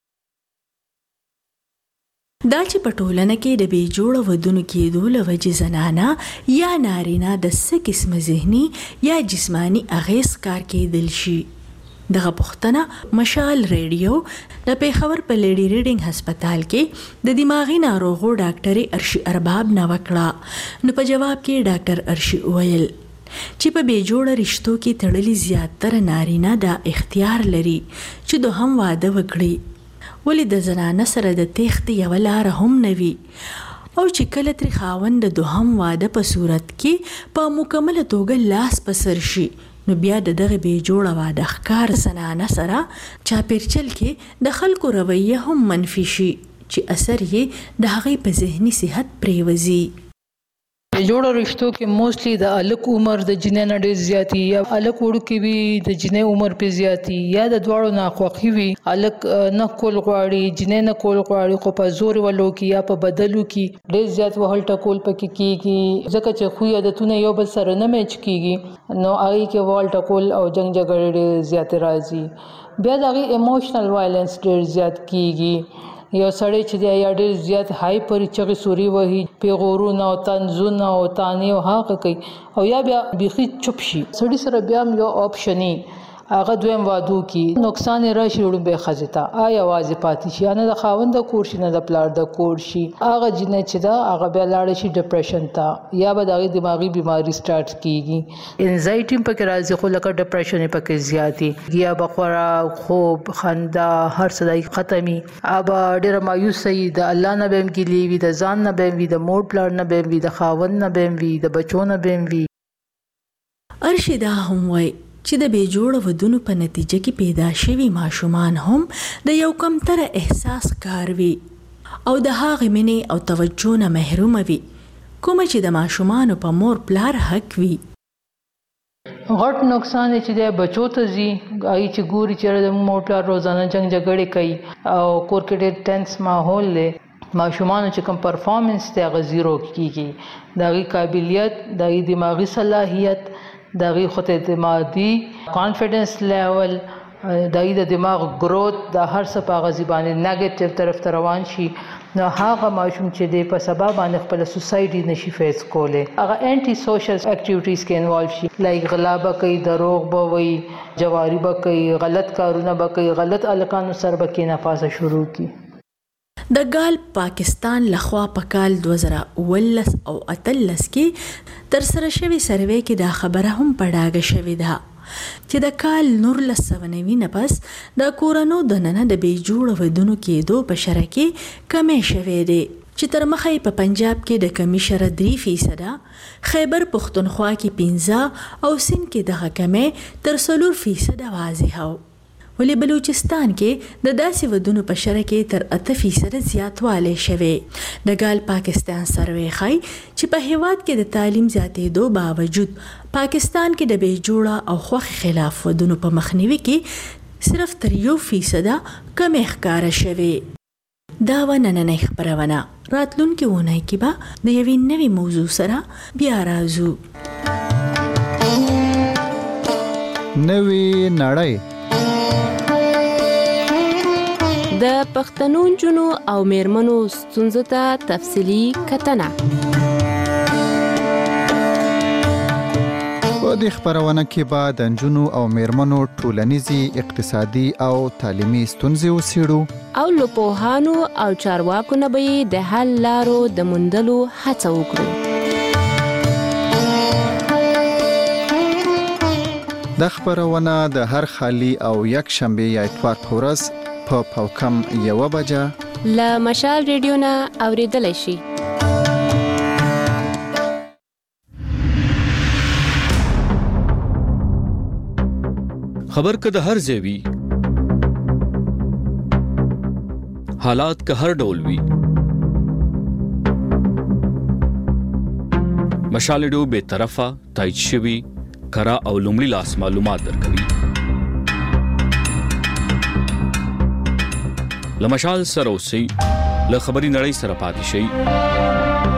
دا چې په ټولنه کې د بې جوړه ودونو کېدو له وجې زنانه یا نارینه د څه قسمه ذهني یا جسماني اغېز کار کېدل شي. دغه پوښتنه مشال ریډیو د پیښور په لیډي ریډینګ هسپتال کې د دماغي ناروغو ډاکټرې ارشي ارباب نه وکړه. نو په جواب کې ډاکټر ارشي وویل چې په بې جوړه رشتو کې تړلي زیاتره نارینه دا اختیار لري چې دوهم واده وکړي، ولی د زنانه سره د تېښتې یوه لاره هم نه وي او چې کله ترې خاوند د دوهم واده په صورت کې په مکمله توګه لاس په سر شي نو بیا د دغه بې جوړه واده ښکار زنانه سره چاپېرچل کې د خلکو رویه هم منفي شي چې اثر یې د هغې په ذهني صحت پرېوځي. جوړو رشتو کې موستلی د الک عمر د جنې نه ډېر زیاتی یا الک وړوکی وي د جنې عمر په زیاتی یا د دواړو ناخوښي وي، الک نه کول غواړي جنې نه کول غواړي خو په زور ولو کې یا په بدلو کې ډېر زیات وهل ټکول پکې کېږي ځکه چې خو عادتونه یو بل سره نه میچ کېږي نو هغې کې وهل ټکول او جنګ جګړې ډېر زیات راځي. بیا د هغې ایموشنل وایلنس ډېر زیات کېږي. یو سړی چې دی یا ډېر زیات هایپر چغې سوري وهي پیغورونه او طنزونه او طعنې او هغه کوي او یا بیا بیخي چوپ شي. سړي سره بیا هم یو آپشن هغه دویم وادو کې نقصان راشي وړومبی ښځې ته آ یوازې پاتې شي یا نه د خاوند د کور شي نه د پلار د کور شي، هغه جنۍ چې ده هغه بیا لاړه شي ډپریشن ته یا به د هغې دماغي بیماري سټارټ کېږي. انزایټي هم پکې راځي خو لکه ډپریشن یې پکې زیاتې یا به خوراک خوب خندا هر څه دی ختمي، به ډېره مایوسه وي، د الله نه به هم ګیلې وي، د ځان نه به هم وي، د مور پلار نه به هم وي، د خاوند نه به هم وي، د بچو نه به هم وي. ارشي دا هم وایي چې د بې جوړه ودونو په نتیجه کې پیدا شوي ماشومان هم د یو کمتره احساس کار وي او د هغې مینې او توجه نه محرومه وي کومه چې د ماشومانو په مور پلار حق وي. غټ نقصان چې دی بچو ته ځي، هغې چې ګوري چې د مور پلار روزانه جنګ جګړې کوي او کور کې ډېر ټینس ماحول دی، ماشومانو چې کوم پرفارمنس دی هغه زیرو کېږي، د هغې قابلیت د هغې دماغي صلاحیت د هغې خود اعتمادي کانفیډنس لیول د هغې د دماغ گروت د هر څه په هغه باندې نیګیټیو طرف ته روان شي نو هغه ماشوم چې دی په سبا باندې خپله سوسایټي نشي فیس کولی، هغه انټي سوشل اکټیویټیز کې انوالو شي لایک غلا به کوي، دروغ به وایي، جواري به کوي، غلط کارونه به کوي، غلط الکانو سر به کېنه پاسه شروع کړي. د ګالپ پاکستان لخوا په کال دوه زره اوولس او اتلس کې ترسره شوې سروې کې دا خبره هم په ډاګه شوې ده چې د کال نولس سوه نوي نه پس د کورونو دننه د بې جوړه ودونو کېدو په شرح کې کمې شوې دی چې تر مخه یې په پنجاب کې د کمې شرح درې فیصده، خیبر پښتونخوا کې پنځه او سند کې دغه کمې تر څلور فیصده واضحه و، ولی بلوچستان کې د داسې ودونو په شرح کې تر اته فیصده زیاتوالی شوی. د ګال پاکستان سروې ښایي چې په هیواد کې د تعلیم زیاتېدو باوجود پاکستان کې د بې جوړه او خوښې خلاف ودونو په مخنیوي کې صرف تر یو فیصده کمې ښکاره شوې. دا وه نننۍ خپرونه، راتلونکې اونۍ کې به د یوې نوې موضوع سره بیا راځو. نوې نړۍ د پښتنو نجونو او میرمنو ستونزو ته تفصیلي کتنه. په دې خپرونه کې به د نجونو او میرمنو ټولنیزي، اقتصادي او تعلیمي ستونزې وڅېړو او له پوهانو او چارواکو نه به یې د حل لارو د موندلو هڅه وکړو. دا خپرونه د هر خالي او یک شنبه یا اتوار په ورځ په پاوکم یوه بجه له مشال ریډیو نه اوریدلی شي. خبر که د هر ځای وي، حالات که هر ډول وي، مشال رادیو به طرفه تایید شوي کره او لومړي لاس معلومات درکوي. له مشال سره اوسئ، له خبري نړۍ سره پاتې شئ.